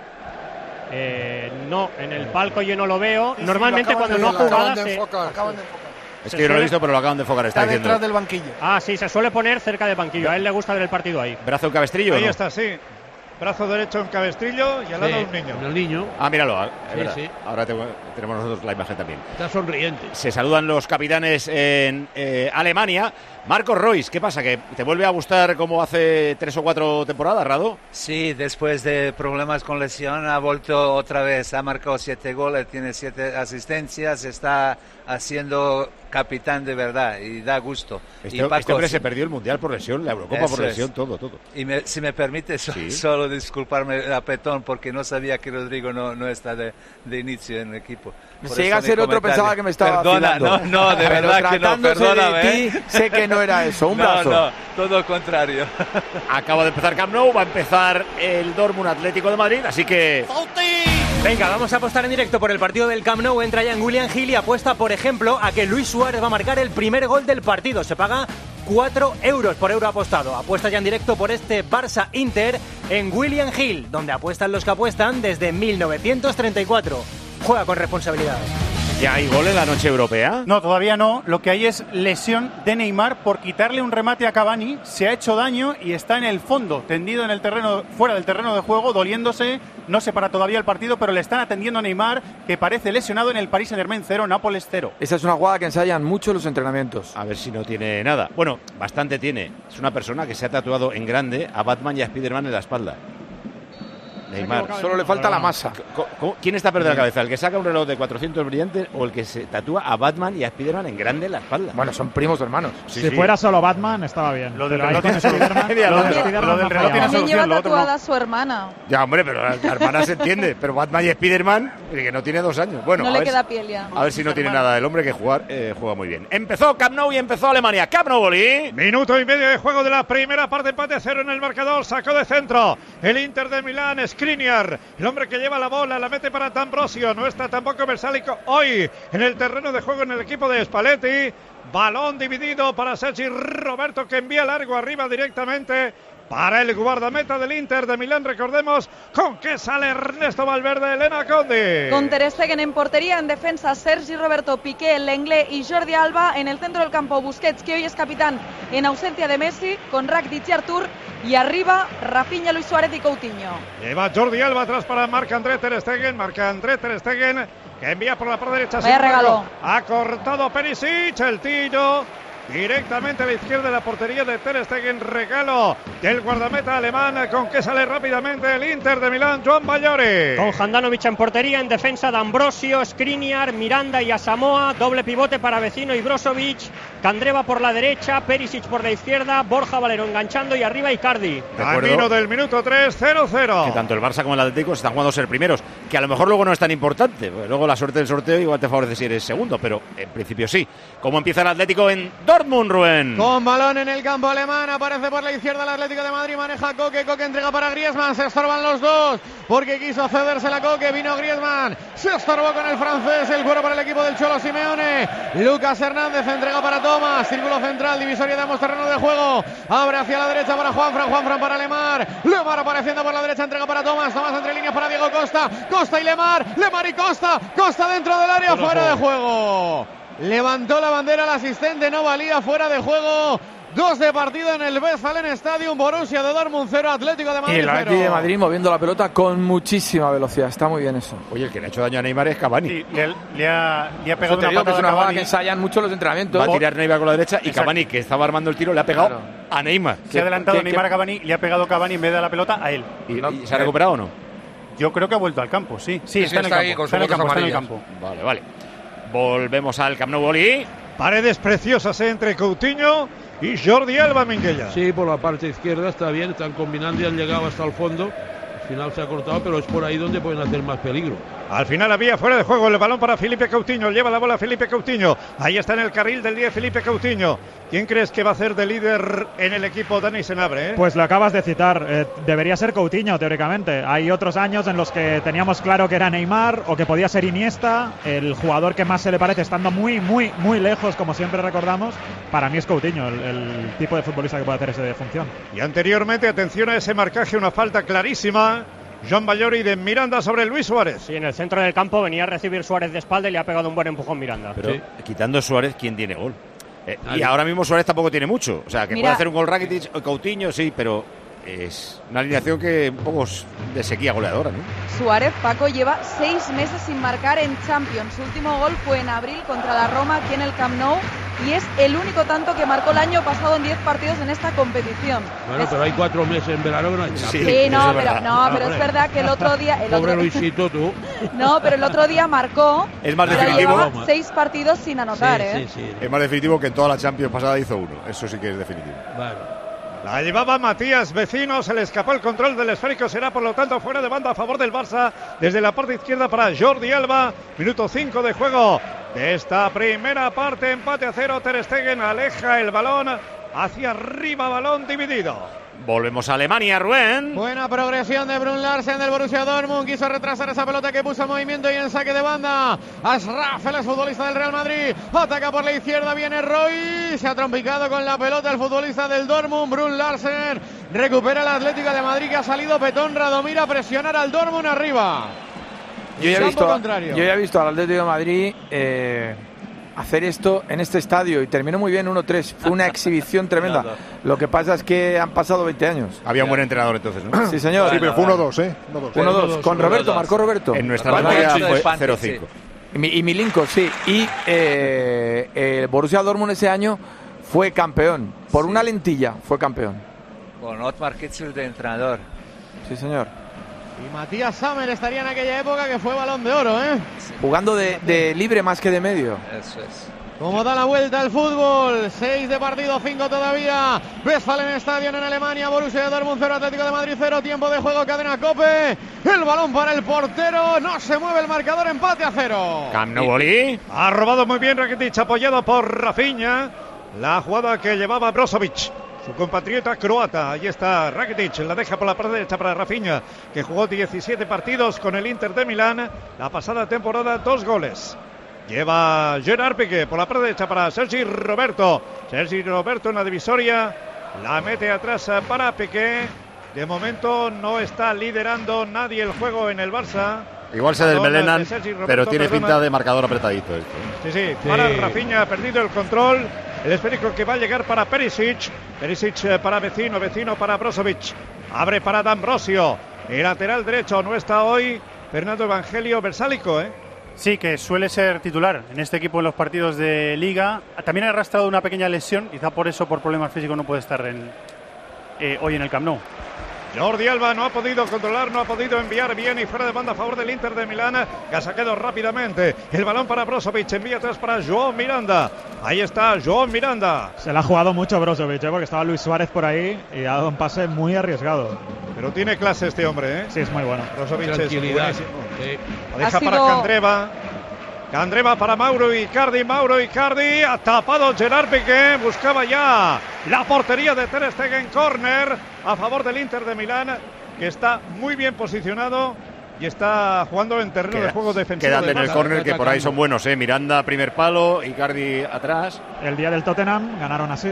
Eh, no, en el palco yo no lo veo. Sí, Normalmente sí, cuando de, no jugaba se... Enfocar, acaban de enfocar. Es que yo no lo he visto, pero lo acaban de enfocar. Está, está diciendo. Detrás del banquillo. Ah, sí, se suele poner cerca del banquillo. A él le gusta ver el partido ahí. ¿Brazo en cabestrillo? Ahí ¿no? está, sí. Brazo derecho en cabestrillo y al lado sí, un niño. El niño. Ah, míralo. Sí, sí. Ahora te, tenemos nosotros la imagen también. Está sonriente. Se saludan los capitanes en eh, Alemania. Marcos Royce, ¿qué pasa? ¿Que te vuelve a gustar como hace tres o cuatro temporadas, Rado? Sí, después de problemas con lesión ha vuelto otra vez, ha marcado siete goles, tiene siete asistencias, está haciendo capitán de verdad y da gusto. Este, y Paco, este hombre se perdió el Mundial por lesión, la Eurocopa por lesión, es. todo, todo. Y me, si me permite, so, ¿Sí? solo disculparme a Petón porque no sabía que Rodrigo no, no está de, de inicio en el equipo. Por si llega a ser otro, pensaba que me estaba Perdona, no, no, de verdad que no, perdóname. De ti, sé que no era eso, un no, brazo. No, todo lo contrario. Acaba de empezar Camp Nou, va a empezar el Dortmund Atlético de Madrid, así que... Venga, vamos a apostar en directo por el partido del Camp Nou. Entra ya en William Hill y apuesta, por ejemplo, a que Luis Suárez va a marcar el primer gol del partido. Se paga cuatro euros por euro apostado. Apuesta ya en directo por este Barça-Inter en William Hill, donde apuestan los que apuestan desde mil novecientos treinta y cuatro. Juega con responsabilidad. ¿Ya hay gol en la noche europea? No, todavía no. Lo que hay es lesión de Neymar por quitarle un remate a Cavani. Se ha hecho daño y está en el fondo, tendido en el terreno, fuera del terreno de juego, doliéndose. No se para todavía el partido, pero le están atendiendo a Neymar, que parece lesionado en el Paris Saint-Germain cero, Nápoles cero. Esa es una jugada que ensayan mucho los entrenamientos. A ver si no tiene nada. Bueno, bastante tiene. Es una persona que se ha tatuado en grande a Batman y a Spiderman en la espalda. Neymar. Solo le falta la masa. ¿Quién está perdiendo la cabeza? ¿El que saca un reloj de cuatrocientos brillantes o el que se tatúa a Batman y a Spiderman en grande en la espalda? Bueno, son primos hermanos. Sí, si sí. fuera solo Batman, estaba bien. Lo del reloj tiene solución. Lo del reloj tiene solución. Lleva tatuada a su hermana. Ya, hombre, pero la, la hermana se entiende. Pero Batman y Spiderman, que no tiene dos años. Bueno, no a le ver, queda piel ya. A ver si no tiene nada. El hombre que jugar eh, juega muy bien. Empezó Camp Nou y empezó Alemania. Camp Nou, Oli. Minuto y medio de juego de la primera parte. Empate cero en el marcador. Sacó de centro el Inter de Milán, Skriniar. El hombre que lleva la bola, la mete para D'Ambrosio. No está tampoco Versálico hoy en el terreno de juego en el equipo de Spalletti. Balón dividido para Sergi Roberto, que envía largo arriba directamente para el guardameta del Inter de Milán. Recordemos con qué sale Ernesto Valverde, Elena Conde. Con Ter Stegen en portería, en defensa Sergi Roberto, Piqué, Lenglet y Jordi Alba. En el centro del campo Busquets, que hoy es capitán en ausencia de Messi, con Rakitic y Artur. Y arriba Rafinha, Luis Suárez y Coutinho. Lleva Jordi Alba atrás para Marc-André Ter Stegen. Marc-André Ter Stegen que envía por la parte derecha. Vaya regalo. Ha cortado Perisic, el Tillo. directamente a la izquierda de la portería de Ter Stegen, regalo del guardameta alemán, con que sale rápidamente el Inter de Milán, Joan Ballori. Con Handanovic en portería, en defensa D'Ambrosio, Skriniar, Miranda y Asamoah, doble pivote para Vecino y Brozovic, Candreva por la derecha, Perisic por la izquierda, Borja Valero enganchando y arriba Icardi. Camino del minuto tres, cero cero. Que tanto el Barça como el Atlético están jugando a ser primeros, que a lo mejor luego no es tan importante, porque luego la suerte del sorteo igual te favorece si eres segundo, pero en principio sí. ¿Cómo empieza el Atlético en Dortmund, Rubén? Con balón en el campo alemán, aparece por la izquierda el Atlético de Madrid, maneja Koke, Koke entrega para Griezmann, se estorban los dos, porque quiso cederse la Koke, vino Griezmann, se estorbó con el francés, el cuero para el equipo del Cholo Simeone, Lucas Hernández entrega para Thomas, círculo central, divisoria de ambos terrenos de juego, abre hacia la derecha para Juanfran, Juanfran para Lemar, Lemar apareciendo por la derecha, entrega para Thomas, Thomas entre líneas para Diego Costa, Costa y Lemar, Lemar y Costa, Costa dentro del área, fuera, fuera de juego. Levantó la bandera el asistente, no valía, fuera de juego. Dos de partido en el Westfalen Stadium, Borussia de Dortmund cero, Atlético de Madrid cero. Y el Atlético de Madrid moviendo la pelota con muchísima velocidad, está muy bien eso. Oye, el que le ha hecho daño a Neymar es Cavani. Sí, le, le, ha, le ha pegado una patada que es una Cavani. que ensayan mucho los entrenamientos. Va a tirar Neymar con la derecha. Exacto. Y Cavani, que estaba armando el tiro, le ha pegado claro. a Neymar. Se ha adelantado que, Neymar que, a Cavani, le ha pegado Cavani en vez de la pelota a él. ¿Y, no, ¿y se ha recuperado o no? Yo creo que ha vuelto al campo, sí. Sí, sí está, está, en el campo, está, en el campo, está en el campo. Vale, vale. Volvemos al Camp Nou, Oli. Paredes preciosas entre Coutinho y Jordi Alba, Minguella. Sí, por la parte izquierda está bien, están combinando y han llegado hasta el fondo. Al final se ha cortado, pero es por ahí donde pueden hacer más peligro. Al final había fuera de juego el balón para Felipe Coutinho. Lleva la bola Felipe Coutinho. Ahí está en el carril del diez Felipe Coutinho. ¿Quién crees que va a ser de líder en el equipo Dani Senabre? Eh? Pues lo acabas de citar. Eh, debería ser Coutinho, teóricamente. Hay otros años en los que teníamos claro que era Neymar o que podía ser Iniesta. El jugador que más se le parece, estando muy, muy, muy lejos, como siempre recordamos, para mí es Coutinho, el, el tipo de futbolista que puede hacer esa función. Y anteriormente, atención a ese marcaje, una falta clarísima. Joan Ballori de Miranda sobre Luis Suárez. Sí, en el centro del campo venía a recibir Suárez de espalda y le ha pegado un buen empujón Miranda. Pero sí. Quitando Suárez, ¿quién tiene gol? Eh, y ahora mismo Suárez tampoco tiene mucho. O sea, que Mira. puede hacer un gol Rakitic o Coutinho, sí, pero es una alineación que un poco de sequía goleadora, ¿no? Suárez, Paco, lleva seis meses sin marcar en Champions. Su último gol fue en abril contra la Roma aquí en el Camp Nou y es el único tanto que marcó el año pasado en diez partidos en esta competición. Bueno, es... pero hay cuatro meses en verano que no hay Champions. Sí, sí no, pero, no, pero es verdad que el otro día... El Pobre otro... Luisito, tú. No, pero el otro día marcó, es más pero definitivo. llevaba seis partidos sin anotar, sí, ¿eh? Sí, sí. Es más definitivo que en toda la Champions pasada hizo uno. Eso sí que es definitivo. Vale. La llevaba Matías Vecino, se le escapó el control del esférico, será por lo tanto fuera de banda a favor del Barça, desde la parte izquierda para Jordi Alba, minuto cinco de juego de esta primera parte, empate a cero, Ter Stegen aleja el balón, hacia arriba, balón dividido. Volvemos a Alemania, Rubén. Buena progresión de Brun Larsen del Borussia Dortmund. Quiso retrasar esa pelota que puso en movimiento y en saque de banda. Ashraf, el futbolista del Real Madrid. Ataca por la izquierda, viene Roy. Se ha trompicado con la pelota el futbolista del Dortmund. Brun Larsen recupera el Atlético de Madrid que ha salido Petón Radomir a presionar al Dortmund arriba. Yo ya he visto, yo ya he visto al Atlético de Madrid eh, hacer esto en este estadio y terminó muy bien uno tres. Fue una exhibición tremenda. Lo que pasa es que han pasado veinte años. Había un buen entrenador entonces, ¿no? Sí, señor. Sí, pero fue uno dos, ¿eh? uno dos. Con Roberto, marcó Roberto. En nuestra memoria fue cero cinco. Y Milinko, sí. Y eh, el Borussia Dortmund ese año fue campeón. Por sí. una lentilla fue campeón. Con Otmar Kitzel de entrenador. Sí, señor. Y Matías Sammer estaría en aquella época que fue Balón de Oro, ¿eh? Sí. Jugando de, de libre más que de medio. Eso es. Como da la vuelta el fútbol, seis de partido, cinco todavía. Westfalen Stadion en Alemania, Borussia de Dortmund cero, Atlético de Madrid cero, tiempo de juego, cadena Cope. El balón para el portero, no se mueve el marcador, empate a cero. Camp Nou, Oli. Ha robado muy bien Rakitic, apoyado por Rafinha. La jugada que llevaba Brozovic, su compatriota croata. Ahí está Rakitic, la deja por la parte derecha para Rafinha, que jugó diecisiete partidos con el Inter de Milán. La pasada temporada, dos goles. Lleva Gerard Piqué por la parte derecha para Sergi Roberto. Sergi Roberto en la divisoria. La mete atrás para Piqué. De momento no está liderando nadie el juego en el Barça. Igual se desmelenan, pero tiene perdona. pinta de marcador apretadito esto. Sí, sí, para sí. Rafinha ha perdido el control. El esférico que va a llegar para Perisic. Perisic para Vecino, Vecino para Brozovic. Abre para D'Ambrosio. El lateral derecho no está hoy Fernando Evangelio Versálico, ¿eh? Sí, que suele ser titular en este equipo en los partidos de Liga. También ha arrastrado una pequeña lesión, quizá por eso, por problemas físicos, no puede estar en, eh, hoy en el Camp Nou. Jordi Alba no ha podido controlar, no ha podido enviar bien y fuera de banda a favor del Inter de Milán, que ha sacado rápidamente el balón para Brozovic, envía atrás para Joao Miranda. Ahí está Joao Miranda. Se la ha jugado mucho Brozovic, ¿eh? Porque estaba Luis Suárez por ahí y ha dado un pase muy arriesgado. Pero tiene clase este hombre, ¿eh? Sí, es muy bueno. Brozovic es buenísimo. Sí. La deja Ha sido... para Candreva. Candreva para Mauro Icardi, Mauro Icardi, ha tapado Gerard Piqué, buscaba ya la portería de Ter Stegen, córner a favor del Inter de Milán, que está muy bien posicionado y está jugando en terreno Queda, de juego defensivo. Quedando en de el córner, que por ahí son buenos, ¿eh? Miranda primer palo, Icardi atrás. El día del Tottenham ganaron así.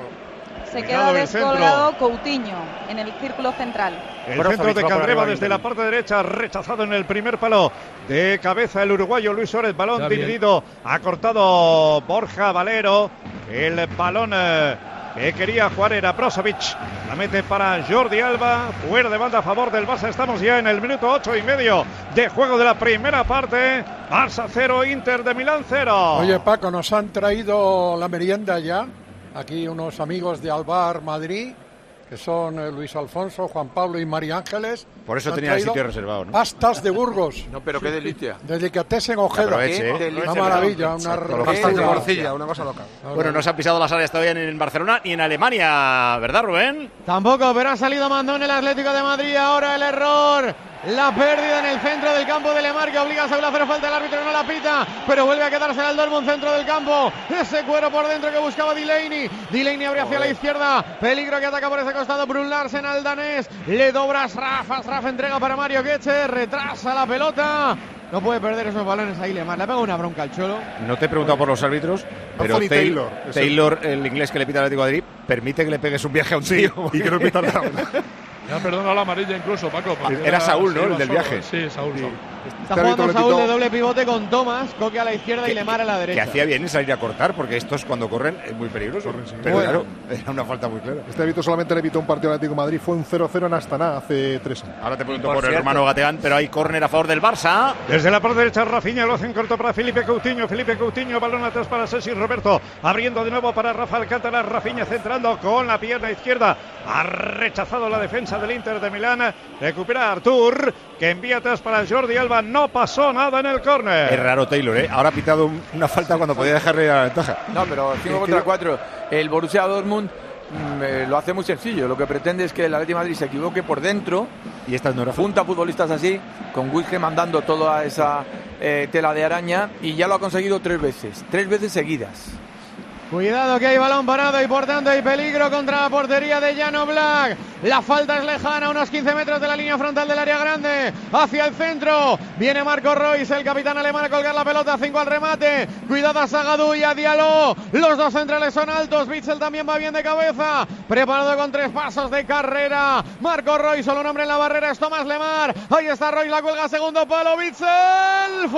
Se queda descolgado Coutinho en el círculo central. El centro de Candreva desde la parte derecha, rechazado en el primer palo. De cabeza el uruguayo Luis Suárez, balón Está dividido. Bien. Ha cortado Borja Valero. El balón eh, que quería jugar era Brozovic. La mete para Jordi Alba. Fuera de banda a favor del Barça. Estamos ya en el minuto ocho y medio de juego de la primera parte. Barça cero, Inter de Milán cero. Oye, Paco, nos han traído la merienda ya. Aquí unos amigos de Albar Madrid, que son eh, Luis Alfonso, Juan Pablo y María Ángeles. Por eso tenía el sitio reservado, ¿no? Pastas de Burgos. No, pero qué delicia. Delicatessen Ojeda. Aproveche, ¿eh? Una maravilla, una pastas de morcilla, una cosa loca. Bueno, no se han pisado las áreas todavía ni en Barcelona ni en Alemania, ¿verdad, Rubén? Tampoco, pero ha salido mandón el Atlético de Madrid. Ahora el error. La pérdida en el centro del campo de Lemar, que obliga a Saúl a hacer falta. El árbitro no la pita, pero vuelve a quedarse al Dortmund, centro del campo. Ese cuero por dentro que buscaba Delaney. Delaney abre hacia la izquierda. Peligro que ataca por ese costado. Brun Larsen al danés. Le dobra Rafa. Rafa entrega para Mario Götze. Retrasa la pelota. No puede perder esos balones ahí Lemar. Le ha pegado una bronca al Cholo. No te he preguntado por los árbitros, pero Taylor, Taylor, Taylor, el inglés que le pita al Atlético de Madrid, permite que le pegues un viaje a un tío. Sí, y que no pita nada. Me ha perdonado la amarilla incluso, Paco. Era, era Saúl, ¿no? El del solo. viaje. Sí, Saúl. Sí. Está jugando Saúl de doble pivote con Tomás, Coque a la izquierda que, y Lemar a la derecha. Que hacía bien en salir a cortar, porque estos cuando corren es muy peligroso. Corren, sí. Pero bueno, claro, era una falta muy clara. Este árbitro solamente le evitó un partido al Atlético de Madrid, fue un cero cero en Astana hace tres años. Ahora te pregunto por, por el hermano Gateán, pero hay córner a favor del Barça. Desde la parte derecha, Rafinha lo hacen corto para Felipe Coutinho. Felipe Coutinho, balón atrás para Sergi Roberto. Abriendo de nuevo para Rafa Alcántara. Rafinha centrando con la pierna izquierda. Ha rechazado la defensa del Inter de Milán. Recupera Artur, que envía atrás para Jordi Alba. No pasó nada en el córner. Es raro Taylor, ¿eh? Ahora ha pitado una falta cuando podía dejarle la ventaja. No, pero cinco contra cuatro. El Borussia Dortmund mm, eh, lo hace muy sencillo. Lo que pretende es que el Atlético de Madrid se equivoque por dentro. Y esta no era junta futbolistas así, con Wilhelm mandando toda esa eh, tela de araña. Y ya lo ha conseguido tres veces. Tres veces seguidas. Cuidado que hay balón parado y por tanto hay peligro contra la portería de Jan Oblak. La falta es lejana, a unos quince metros de la línea frontal del área grande. Hacia el centro. Viene Marco Reus, el capitán alemán, a colgar la pelota. Cinco al remate. Cuidado a Zagadou y a Diallo. Los dos centrales son altos. Witsel también va bien de cabeza. Preparado con tres pasos de carrera. Marco Reus, solo un hombre en la barrera es Thomas Lemar. Ahí está Reus, la cuelga, segundo palo. Witsel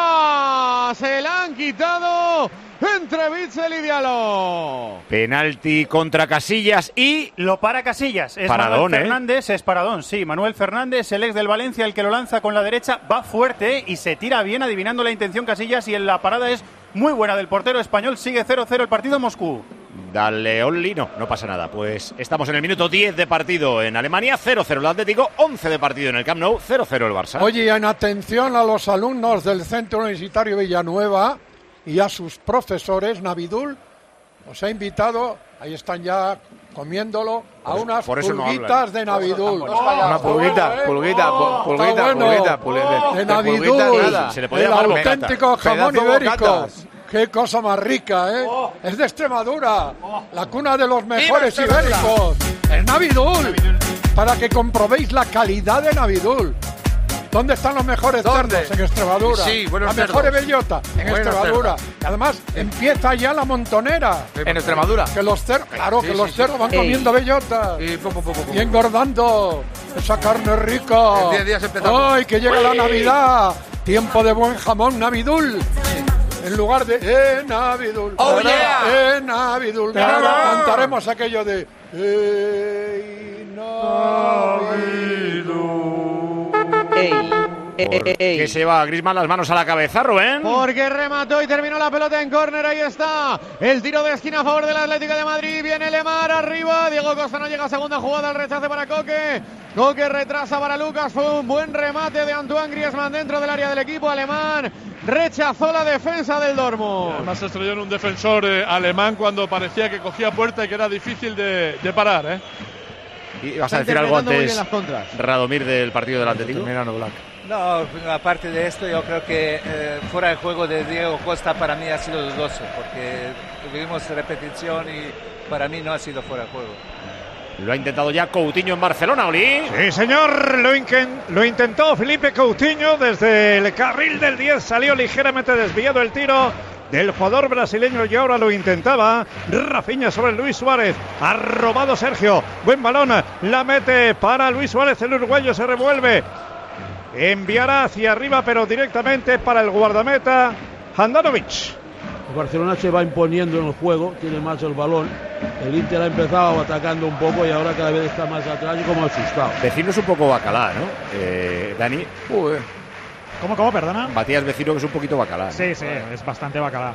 fuera. Se la han quitado entre Witsel y Diallo. Penalti contra Casillas y... Lo para Casillas. Es paradón, Manuel ¿eh? Fernández, es paradón, sí. Manuel Fernández, el ex del Valencia, el que lo lanza con la derecha, va fuerte y se tira bien adivinando la intención Casillas, y en la parada es muy buena del portero español. Sigue cero cero el partido en Moscú. Dale, Olli, no, no pasa nada. Pues estamos en el minuto diez de partido en Alemania, cero cero el Atlético, once de partido en el Camp Nou, cero cero el Barça. Oye, en atención a los alumnos del Centro Universitario Villanueva y a sus profesores, Navidul os ha invitado, ahí están ya comiéndolo, a por unas por pulguitas no de Navidul. Una pulguita, pulguita, oh, pulguita, bueno. pulguita, pulguita. De Navidul, se le podía el llamar auténtico bocata. jamón Pedazo ibérico. bocatas. Qué cosa más rica, ¿eh? Oh. Es de Extremadura, oh. La cuna de los mejores ¡Viva ibéricos. Es Navidul, Navidul, para que comprobéis la calidad de Navidul. ¿Dónde están los mejores ¿Dónde? cerdos? En Extremadura. Sí, buenos la cerdos. mejor bellota en Buenos Extremadura. cerdos. Y además empieza ya la montonera. En Extremadura. Que los cerdos, claro, Sí, que sí, los sí. cerdos van Ey. comiendo bellotas. Y, fu, fu, fu, fu, fu. Y engordando esa carne rica. En diez días empezamos. ¡Ay, que llega la Navidad! Tiempo de buen jamón Navidul. En lugar de ¡Eh, Navidul! ¡Oh, yeah! ¡Eh, Navidul! Cantaremos aquello de ¡Eh, Navidul! Ey, ¿Qué se lleva Griezmann las manos a la cabeza, Rubén? Porque remató y terminó la pelota en córner. Ahí está el tiro de esquina a favor del Atlético de Madrid. Viene Lemar arriba. Diego Costa no llega a segunda jugada. El rechace para Coque. Coque retrasa para Lucas. Fue un buen remate de Antoine Griezmann dentro del área del equipo alemán. Rechazó la defensa del Dortmund. Además se estrelló en un defensor eh, alemán cuando parecía que cogía puerta y que era difícil de, de parar, ¿eh? ¿Y vas a decir algo antes, Radomir, del partido del Atlético? No, aparte de esto, yo creo que eh, fuera de juego de Diego Costa para mí ha sido dudoso, porque tuvimos repetición y para mí no ha sido fuera de juego. Lo ha intentado ya Coutinho en Barcelona, Oli. Sí, señor, lo, lo intentó Felipe Coutinho desde el carril del diez, salió ligeramente desviado el tiro del jugador brasileño y ahora lo intentaba Rafinha sobre Luis Suárez. Ha robado Sergio, buen balón, la mete para Luis Suárez, el uruguayo se revuelve, enviará hacia arriba pero directamente para el guardameta Handanovic. Barcelona se va imponiendo en el juego, tiene más el balón. El Inter ha empezado atacando un poco y ahora cada vez está más atrás y como asustado. Vecino es un poco bacalá, ¿no? Eh, Dani. Uy. ¿Cómo, cómo, perdona? Matías Vecino, que es un poquito bacalá. Sí, sí, es bastante bacalá.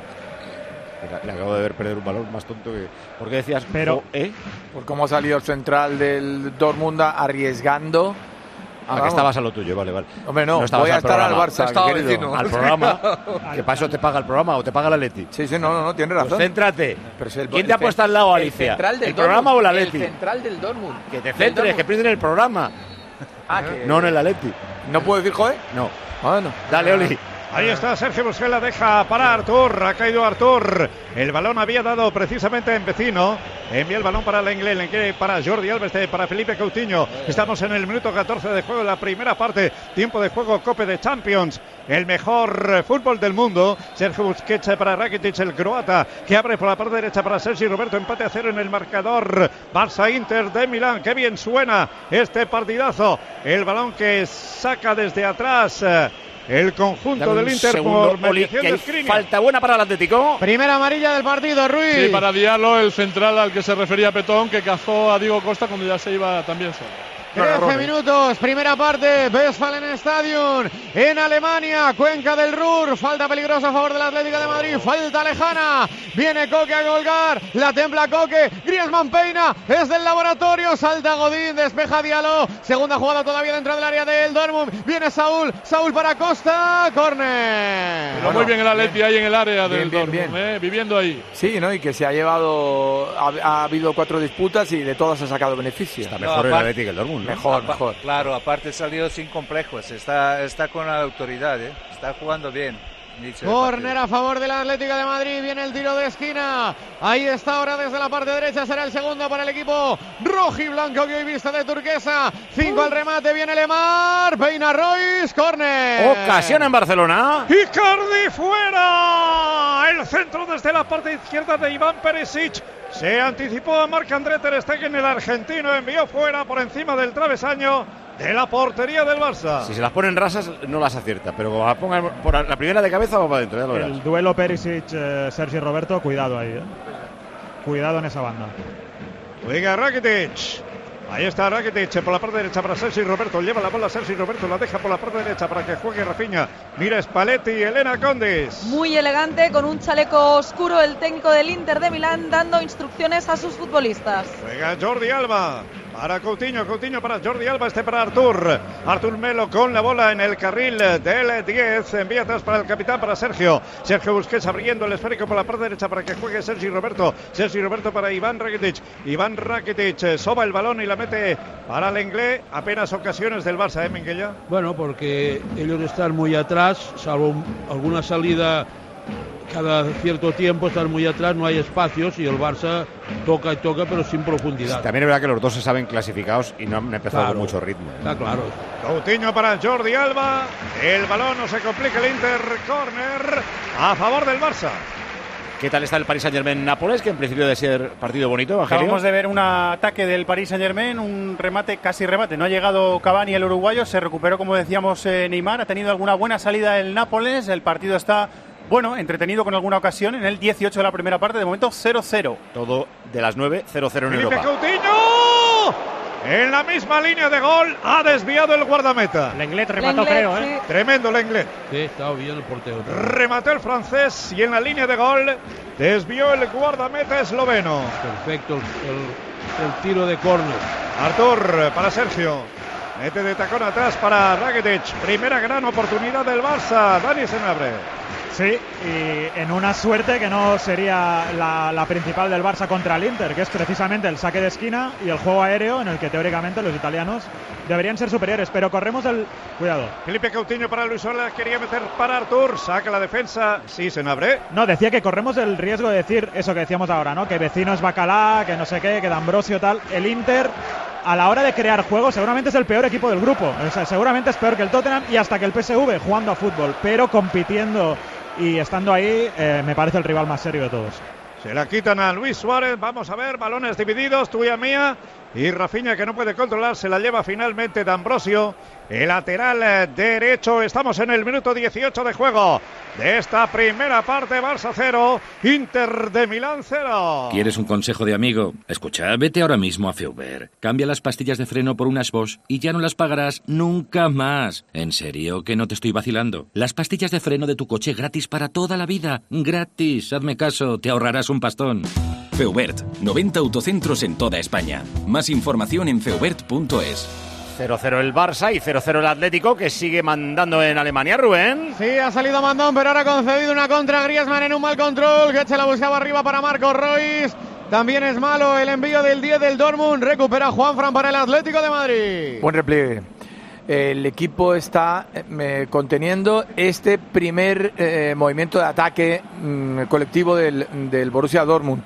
Le acabo de ver perder un balón más tonto que... ¿Por qué decías? Pero, ¿eh? Por cómo ha salido el central del Dortmund arriesgando. Ah, que estabas a lo tuyo, vale, vale. Hombre, no, no voy a estar al Barça, estaba vecino. Al programa. ¿Qué pasó? ¿Te paga el programa o te paga el Atleti? Sí, sí, no, no, no, tienes razón. Pues céntrate. Pero si el, ¿Quién te ha puesto al lado, Alicia? El, ¿El programa o el Atleti? El central del Dortmund. Que te centres, que pierdes en el programa. Ah, que... No en el Atleti. ¿No puedo decir joder? No. Bueno. Dale, Oli. Ahí está Sergio Busquets, la deja para Artur, ha caído Artur, el balón había dado precisamente en Vecino, envía el balón para Lenglet, Lenglet para Jordi Alba, para Felipe Coutinho, estamos en el minuto catorce de juego, la primera parte, tiempo de juego, Cope de Champions, el mejor fútbol del mundo, Sergio Busquets para Rakitic, el croata, que abre por la parte derecha para Sergi Roberto, empate a cero en el marcador, Barça Inter de Milán, qué bien suena este partidazo, el balón que saca desde atrás el conjunto del Inter segundo, por Oli, que hay falta buena para el Atlético. Primera amarilla del partido, Ruiz. Sí, para Diallo, el central al que se refería Petón, que cazó a Diego Costa cuando ya se iba también solo. trece minutos, primera parte, Westfalen Stadium en Alemania, Cuenca del Ruhr, falta peligrosa a favor del Atlético de Madrid, falta lejana, viene Coque a colgar, la templa Coque, Griezmann peina, es del laboratorio, salta Godín, despeja Diallo, segunda jugada todavía dentro del área del Dortmund, viene Saúl, Saúl para Costa, córner. Pero bueno, muy bien el Atleti ahí en el área bien, del bien, Dortmund, bien. Eh, viviendo ahí. Sí, ¿no? Y que se ha llevado, ha, ha habido cuatro disputas y de todas ha sacado beneficio. Está mejor no, el Atleti que el Dortmund. Mejor, mejor. Claro, aparte salió sin complejos, está, está con la autoridad, ¿eh? Está jugando bien. Córner a favor del Atlético de Madrid, viene el tiro de esquina, ahí está ahora desde la parte derecha, será el segundo para el equipo rojiblanco que hoy viste de turquesa, cinco uh. al remate, viene Lemar, peina Royce, córner. Ocasión en Barcelona. Icardi fuera, el centro desde la parte izquierda de Iván Perisic. Se anticipó a Marc-André ter Stegen, el argentino envió fuera por encima del travesaño de la portería del Barça. Si se las ponen rasas no las acierta, pero como la pongan por la primera de cabeza va para adentro, ya lo verás. El duelo Perisic-Sergi Roberto, cuidado ahí, ¿eh? Cuidado en esa banda. Juega Rakitic. Ahí está Rakitic por la parte derecha para Sergi Roberto. Lleva la bola Sergi Roberto, la deja por la parte derecha para que juegue Rafinha. Mira Spalletti y Elena Condis. Muy elegante, con un chaleco oscuro, el técnico del Inter de Milán dando instrucciones a sus futbolistas. Juega Jordi Alba. Para Coutinho, Coutinho para Jordi Alba, este para Artur. Artur Melo con la bola en el carril del diez. Envía atrás para el capitán, para Sergio. Sergio Busquets abriendo el esférico por la parte derecha para que juegue Sergi Roberto. Sergi Roberto para Iván Rakitic. Iván Rakitic soba el balón y la mete para Lenglet. Apenas ocasiones del Barça, ¿eh, Minguella? Bueno, porque ellos están muy atrás, salvo alguna salida cada cierto tiempo, están muy atrás, no hay espacios y el Barça toca y toca pero sin profundidad. Sí, también es verdad que los dos se saben clasificados y no han empezado claro, con mucho ritmo, ¿eh? Está claro. Coutinho para Jordi Alba, el balón no se complica, el Inter, córner a favor del Barça. ¿Qué tal está el Paris Saint-Germain-Nápoles? Que en principio debe ser partido bonito, Evangelio. Acabamos de ver un ataque del Paris Saint-Germain, un remate, casi remate. No ha llegado Cavani, el uruguayo, se recuperó, como decíamos, eh, Neymar. Ha tenido alguna buena salida el Nápoles. El partido está, bueno, entretenido con alguna ocasión. En el dieciocho de la primera parte, de momento cero cero. Todo de las nueve, cero cero en Felipe Europa. Coutinho. En la misma línea de gol ha desviado el guardameta. Lenglet remató, creo, ¿eh? Sí. Tremendo Lenglet. Sí, estaba bien el portero. Remató el francés y en la línea de gol desvió el guardameta esloveno. Perfecto el, el, el tiro de córner. Artur para Sergio. Mete de tacón atrás para Rakitic. Primera gran oportunidad del Barça. Dani Senabre. Sí, y en una suerte que no sería la, la principal del Barça contra el Inter, que es precisamente el saque de esquina y el juego aéreo en el que teóricamente los italianos deberían ser superiores, pero corremos el... Cuidado. Felipe Coutinho para Luis Suárez, quería meter para Artur, saca la defensa, sí, Senabre. No, decía que corremos el riesgo de decir eso que decíamos ahora, ¿no? Que Vecino es Bacalá, que no sé qué, que D'Ambrosio tal. El Inter, a la hora de crear juego, seguramente es el peor equipo del grupo, o sea, seguramente es peor que el Tottenham y hasta que el P S V jugando a fútbol, pero compitiendo y estando ahí, eh, me parece el rival más serio de todos. Se la quitan a Luis Suárez, vamos a ver, balones divididos, tuya mía, y Rafinha que no puede controlar, se la lleva finalmente D'Ambrosio, el lateral derecho. Estamos en el minuto dieciocho de juego de esta primera parte. Barça cero, Inter de Milán cero. ¿Quieres un consejo de amigo? Escucha, vete ahora mismo a Feuber. Cambia las pastillas de freno por unas Bosch y ya no las pagarás nunca más. En serio, que no te estoy vacilando. Las pastillas de freno de tu coche gratis para toda la vida. Gratis. Hazme caso, te ahorrarás un pastón. Feubert, noventa autocentros en toda España. Más información en feubert punto es. cero cero el Barça y cero cero el Atlético, que sigue mandando en Alemania, Rubén. Sí, ha salido mandón, pero ahora ha concedido una contra a Griezmann en un mal control. Goetze la buscaba arriba para Marco Reus. También es malo el envío del diez del Dortmund. Recupera Juanfran para el Atlético de Madrid. Buen repliegue. El equipo está eh, conteniendo este primer eh, movimiento de ataque mm, colectivo del, del Borussia Dortmund.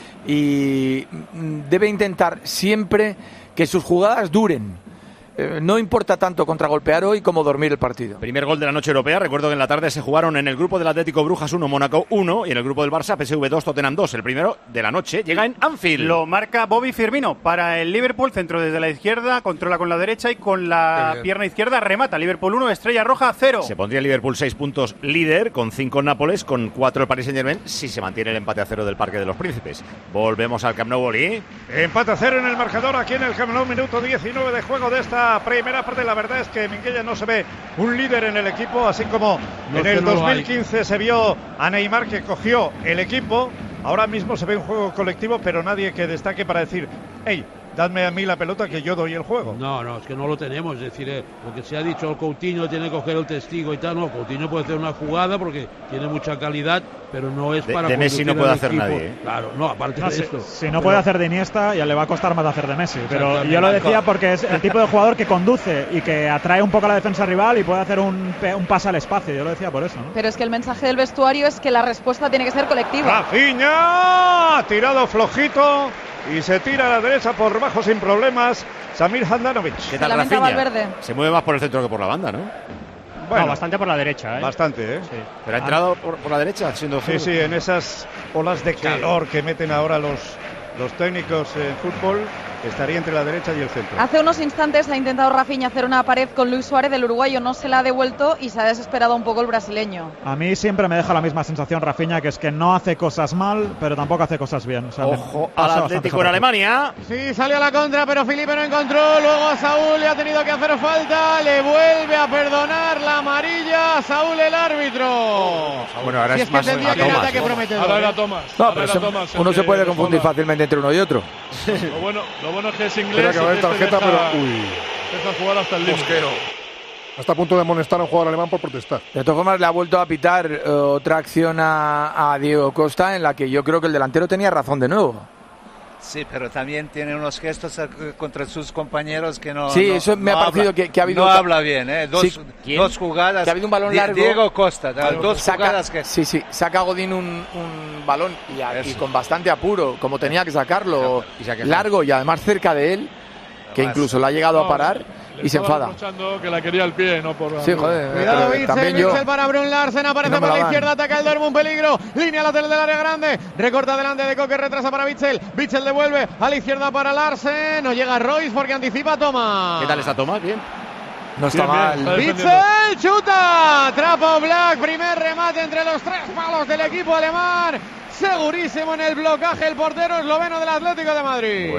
Y mm, debe intentar siempre que sus jugadas duren. Eh, no importa tanto contragolpear hoy como dormir el partido. Primer gol de la noche europea. Recuerdo que en la tarde se jugaron en el grupo del Atlético Brujas uno, Mónaco uno, y en el grupo del Barça P S V dos, Tottenham dos. El primero de la noche llega en Anfield. Lo marca Bobby Firmino para el Liverpool, centro desde la izquierda, controla con la derecha y con la pierna izquierda remata. Liverpool uno, Estrella Roja cero. Se pondría Liverpool seis puntos líder, con cinco Nápoles, con cuatro el Paris Saint-Germain, si se mantiene el empate a cero del Parque de los Príncipes. Volvemos al Camp Nou, Oli. Empate a cero en el marcador aquí en el Camp Nou, minuto diecinueve de juego de esta primera parte. La verdad es que Minguella no se ve un líder en el equipo, así como no, en el no dos mil quince se vio a Neymar que cogió el equipo. Ahora mismo se ve un juego colectivo, pero nadie que destaque para decir, hey, dadme a mí la pelota que yo doy el juego. No, no, es que no lo tenemos. Es decir, eh, lo que se ha dicho, el Coutinho tiene que coger el testigo y tal. No, Coutinho puede hacer una jugada porque tiene mucha calidad, pero no es de, para... De Messi no puede hacer equipo. nadie. ¿eh? Claro, no, aparte no, de si, esto. Si no pero... puede hacer de Iniesta, ya le va a costar más hacer de Messi. Pero yo lo decía porque es el tipo de jugador que conduce y que atrae un poco a la defensa rival y puede hacer un, un pase al espacio. Yo lo decía por eso, ¿no? Pero es que el mensaje del vestuario es que la respuesta tiene que ser colectiva. Rafinha, tirado flojito. Y se tira a la derecha por bajo sin problemas Samir Handanovic. ¿Qué tal Rafinha? Valverde. Se mueve más por el centro que por la banda, ¿no? Bueno, no, bastante por la derecha, ¿eh? Bastante, ¿eh? Sí. Pero ha entrado por, por la derecha siendo Sí, sí, en esas olas de calor sí. que meten ahora los, los técnicos en fútbol. Estaría entre la derecha y el centro. Hace unos instantes ha intentado Rafinha hacer una pared con Luis Suárez, del uruguayo no se la ha devuelto y se ha desesperado un poco el brasileño. A mí siempre me deja la misma sensación Rafinha, que es que no hace cosas mal, pero tampoco hace cosas bien. O sea, ojo al Atlético en Alemania. Sí, salió a la contra, pero Felipe no encontró. Luego a Saúl le ha tenido que hacer falta. Le vuelve a perdonar la amarilla. Saúl, el árbitro. Oh, bueno, ahora si es, es más que entendía que era ataque prometedor. Ahora era Tomás. No, pero se, Tomás, uno se puede confundir fácilmente entre uno y otro. Lo bueno, lo bueno es que es inglés. Que va a haber tarjeta, deja, pero uy. Deja jugar hasta el límite. Está a punto de amonestar a un jugador alemán por protestar. De todas formas, le ha vuelto a pitar eh, otra acción a, a Diego Costa, en la que yo creo que el delantero tenía razón de nuevo. Sí, pero también tiene unos gestos contra sus compañeros que no. Sí, no, eso me no ha parecido habla, que, que ha habido. No habla bien, ¿eh? Dos, sí. dos jugadas. Que ha habido un balón largo. Diego Costa, claro, dos saca, jugadas que. Sí, sí, saca Godín un, un balón y, a, y con bastante apuro, como tenía que sacarlo, y largo y además cerca de él, que incluso le ha llegado a parar. Y se enfada. Que la quería al pie, no por. Sí, joder. Cuidado, Bitzel, Bitzel para Brun Larsen, aparece no por la izquierda, ataca el Dortmund, peligro. Línea lateral del área grande. Recorta delante de Coque, retrasa para Bitzel. Bitzel devuelve a la izquierda para Larsen. No llega Royce porque anticipa Thomas. ¿Qué tal está Thomas? Bien. No está bien, mal. Bien, Bitzel chuta. Trapa Black. Primer remate entre los tres palos del equipo alemán. Segurísimo en el blocaje el portero esloveno del Atlético de Madrid. Bueno.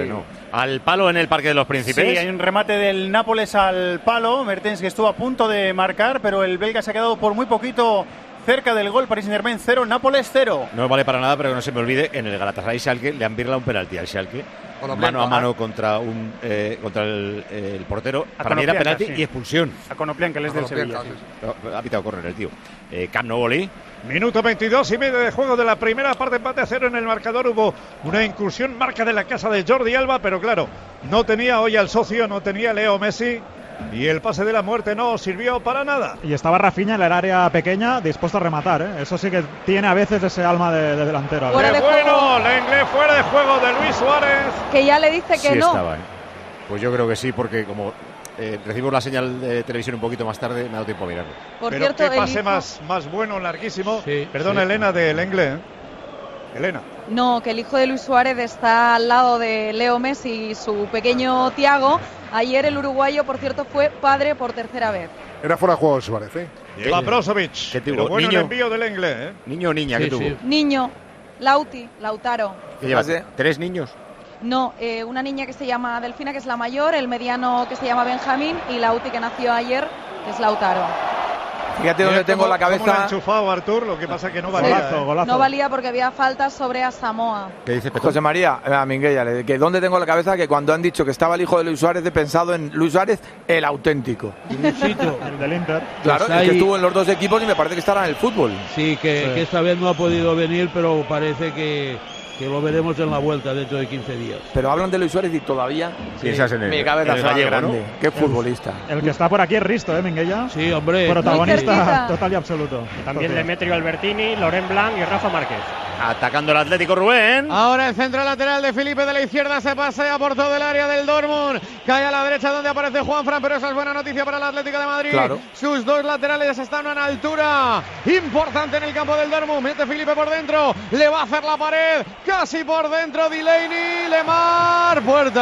al palo en el Parque de los Príncipes. Sí, hay un remate del Nápoles al palo. Mertens que estuvo a punto de marcar, pero el belga se ha quedado por muy poquito cerca del gol. Paris Saint-Germain cero, Nápoles cero. No vale para nada, pero que no se me olvide, en el Galatasaray Schalke le han birlado un penalti al Schalke. Mano a mano contra un eh, contra el, el portero. A Para mí era penalti sí. y expulsión. A Konoplyanka, que es del Sevilla. Sí. No, ha pitado córner el tío. Eh, Camp Nou, Oli. Minuto veintidós y medio de juego de la primera parte, empate a cero en el marcador. Hubo una incursión, marca de la casa de Jordi Alba, pero claro, no tenía hoy al socio, no tenía Leo Messi. Y el pase de la muerte no sirvió para nada. Y estaba Rafinha en el área pequeña dispuesto a rematar, ¿eh? Eso sí que tiene a veces ese alma de, de delantero. ¡Qué de bueno! Lenglet fuera de juego de Luis Suárez. Que ya le dice que sí no. Estaba, ¿eh? Pues yo creo que sí, porque como eh, recibimos la señal de televisión un poquito más tarde, me ha dado tiempo a mirarlo. Por Pero cierto, qué pase hijo... más, más bueno, larguísimo. Sí, Perdona, sí. Elena, de Lenglet. ¿eh? Elena. No, que el hijo de Luis Suárez está al lado de Leo Messi y su pequeño Thiago. Ayer el uruguayo, por cierto, fue padre por tercera vez. Era fuera de juego Suárez, ¿eh? Llega Brozovic. ¿Qué tuvo? Pero bueno Niño. el envío del Lenglet, ¿eh? Niño o niña, Sí, ¿qué tuvo? sí. Niño, Lauti, Lautaro. ¿Qué lleva? ¿Tres niños? No, eh, una niña que se llama Delfina, que es la mayor, el mediano que se llama Benjamín y Lauti, que nació ayer, que es Lautaro. Fíjate dónde tengo cómo- la cómo cabeza. lo ha enchufado Artur, lo que pasa que no valía. Golazo, ¿eh? golazo. No valía porque había faltas sobre Asamoah. ¿Qué dice Petón? José María, a Minguella, le- que dónde tengo la cabeza que cuando han dicho que estaba el hijo de Luis Suárez he pensado en Luis Suárez el auténtico. Luisito, El del Inter. Claro, Está es que ahí. estuvo en los dos equipos y me parece que estará en el fútbol. sí, que, Sí. que esta vez no ha podido venir, pero parece que, que lo veremos en la vuelta dentro de quince días. Pero hablan de Luis Suárez y todavía Piensas en el- mi cabeza en el se va gallego, grande. ¿no? Qué futbolista. El que está por aquí es Risto, ¿eh, Minguella? Sí, hombre. Muy Protagonista cerquita. total y absoluto. También Entonces, Demetrio Albertini, Loren Blanc y Rafa Márquez. Atacando el Atlético, Rubén. Ahora el centro lateral de Felipe de la izquierda se pasea por todo el área del Dortmund. Cae a la derecha donde aparece Juanfran, pero esa es buena noticia para el Atlético de Madrid. Claro. Sus dos laterales están a una altura importante en el campo del Dortmund. Mete Felipe por dentro, le va a hacer la pared, casi por dentro Delaney, Lemar,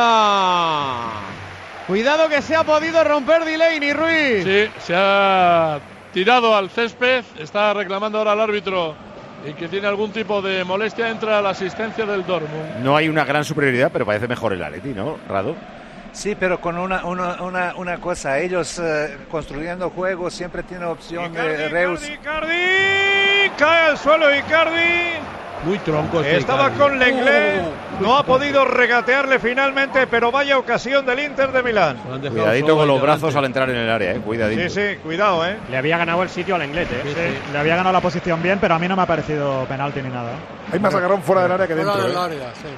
puerta. Cuidado que se ha podido romper Delaney, Ruiz. Sí, se ha tirado al césped, está reclamando ahora al árbitro y que tiene algún tipo de molestia, entra la asistencia del Dortmund. No hay una gran superioridad, pero parece mejor el Atleti, ¿no, Rado? Sí, pero con una, una, una, una cosa, ellos eh, construyendo juegos siempre tienen opción de Reus. Icardi, Icardi, cae al suelo Icardi. Muy tronco. este Estaba Icardi. con Lenglet, no ha podido regatearle finalmente, pero vaya ocasión del Inter de Milán. Lo han dejado Cuidadito solo con los ahí brazos delante. al entrar en el área, ¿eh? Cuidadito. Sí, sí, cuidado, ¿eh? Le había ganado el sitio al Lenglet, ¿eh? Sí, sí, sí. le había ganado la posición bien, pero a mí no me ha parecido penalti ni nada. Hay más agarrón fuera del área que dentro. Fuera del ¿eh? área, sí.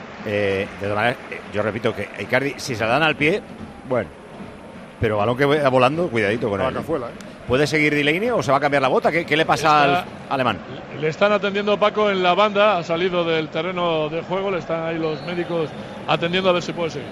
Eh, de todas maneras, eh, yo repito que Icardi, si se la dan al pie, bueno. Pero balón que va volando, cuidadito con La él. cazuela, ¿eh? ¿Puede seguir Delaney o se va a cambiar la bota? ¿Qué, qué le pasa Está- al alemán? Le están atendiendo Paco en la banda, ha salido del terreno de juego, le están ahí los médicos atendiendo a ver si puede seguir.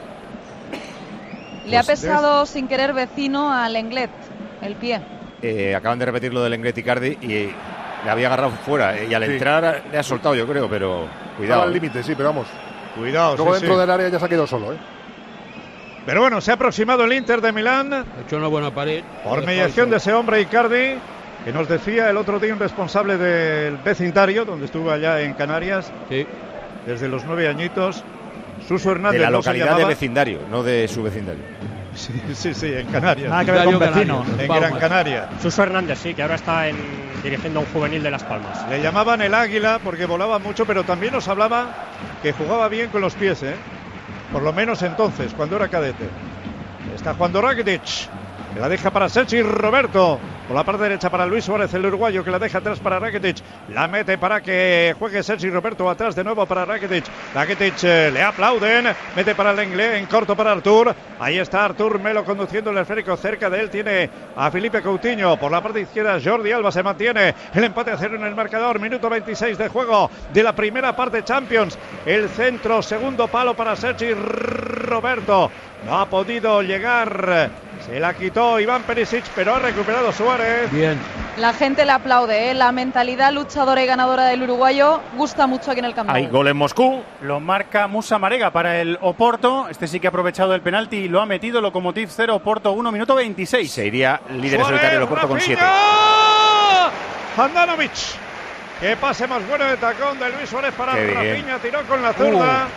Le ha Pues, pesado sin querer vecino al Lenglet, el pie. Eh, acaban de repetir lo del Lenglet Icardi y le había agarrado fuera. eh, y al Sí. entrar le ha soltado, yo creo, pero Estaba cuidado. al eh. límite, sí, pero vamos. Cuidado, Luego sí, dentro sí. del área ya se ha quedado solo, ¿eh? Pero bueno, se ha aproximado el Inter de Milán Ha hecho una buena pared. por mediación de ese hombre Icardi, que nos decía el otro día un responsable del vecindario, donde estuvo allá en Canarias, Sí. desde los nueve añitos. Suso De Hernández la no se localidad de llamaba. vecindario, no de su vecindario. Sí, sí, sí, en Canarias. Nada que ver con Vecindario vecino. canario. En Palmas. Gran Canaria. Suso Hernández, sí, que ahora está en, dirigiendo a un juvenil de Las Palmas. Le llamaban el águila porque volaba mucho, pero también nos hablaba que jugaba bien con los pies, ¿eh? Por lo menos entonces, cuando era cadete. Está jugando Rakitic, que la deja para Sergi Roberto. Por la parte derecha para Luis Suárez, el uruguayo, que la deja atrás para Rakitic. La mete para que juegue Sergi Roberto, atrás de nuevo para Rakitic. Rakitic eh, le aplauden, mete para Lenglet, en corto para Artur. Ahí está Artur Melo conduciendo el esférico, cerca de él tiene a Felipe Coutinho. Por la parte izquierda Jordi Alba se mantiene el empate a cero en el marcador. Minuto veintiséis de juego de la primera parte Champions. El centro, segundo palo para Sergi Roberto. No ha podido llegar, se la quitó Iván Perisic, pero ha recuperado Suárez. Bien. La gente le aplaude, ¿eh? La mentalidad luchadora y ganadora del uruguayo gusta mucho aquí en el Camp Nou. Hay gol en Moscú. Lo marca Musa Marega para el Oporto. Este sí que ha aprovechado el penalti y lo ha metido. Lokomotiv cero, Oporto uno, minuto veintiséis. Se iría líder Suárez, solitario del Oporto con Rafinha. siete. Handanovic. Qué pase más bueno de tacón de Luis Suárez para Qué bien. Rafinha, tiró con la zurda.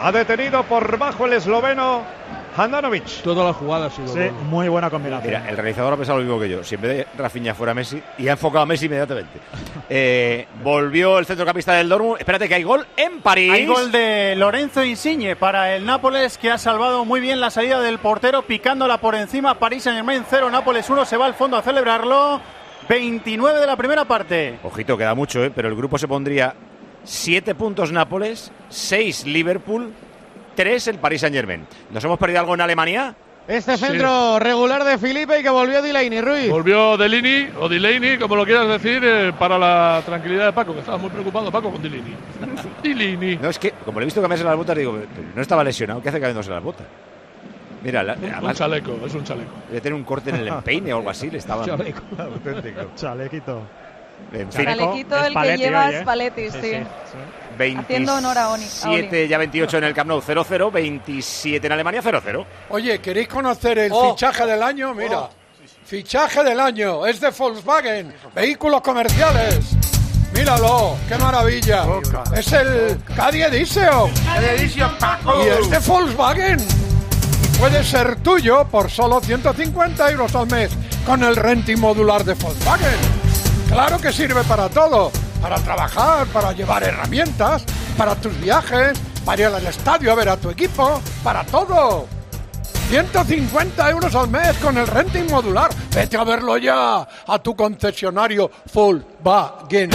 Ha detenido por bajo el esloveno Handanovic. Toda la jugada ha sido Sí, buena. muy buena combinación. Mira, el realizador ha pensado lo mismo que yo. Si en vez de Rafinha fuera Messi, y ha enfocado a Messi inmediatamente. Eh, volvió el centrocampista del Dortmund. Espérate que hay gol en París. Hay gol de Lorenzo Insigne para el Nápoles, que ha salvado muy bien la salida del portero, picándola por encima. París Saint-Germain cero, Nápoles uno. Se va al fondo a celebrarlo. veintinueve de la primera parte. Ojito, queda mucho, ¿eh? Pero el grupo se pondría siete puntos Nápoles, seis Liverpool, tres el Paris Saint-Germain. ¿Nos hemos perdido algo en Alemania? Este centro sí. regular de Felipe y que volvió Delaney, Ruiz. Volvió Delaney o Delaney, como lo quieras decir, eh, para la tranquilidad de Paco, que estaba muy preocupado Paco con Delaney. Delaney. No, es que, como le he visto cambiarse las botas, digo, no estaba lesionado, ¿qué hace cambiándose las botas? Mira, la, un, además, un chaleco, es un chaleco. Debe tener un corte en el empeine o algo así, le estaba. Chaleco, auténtico. Chalequito. En fin. Chalequito el que lleva es Spalletti, sí. sí. sí. veintisiete, haciendo honor a Oni. A Oli. Ya veintiocho en el Camp Nou, cero cero, veintisiete en Alemania, cero cero. Oye, ¿queréis conocer el oh. fichaje del año? Mira, oh. fichaje del año, es de Volkswagen, vehículos comerciales. Míralo, qué maravilla. Boca. Es el Caddy Edition. Caddy Edition, Paco. Y es de Volkswagen. Puede ser tuyo por solo ciento cincuenta euros al mes con el renting modular de Volkswagen. Claro que sirve para todo. Para trabajar, para llevar herramientas, para tus viajes, para ir al estadio a ver a tu equipo, para todo. ciento cincuenta euros al mes con el renting modular. Vete a verlo ya a tu concesionario Volkswagen.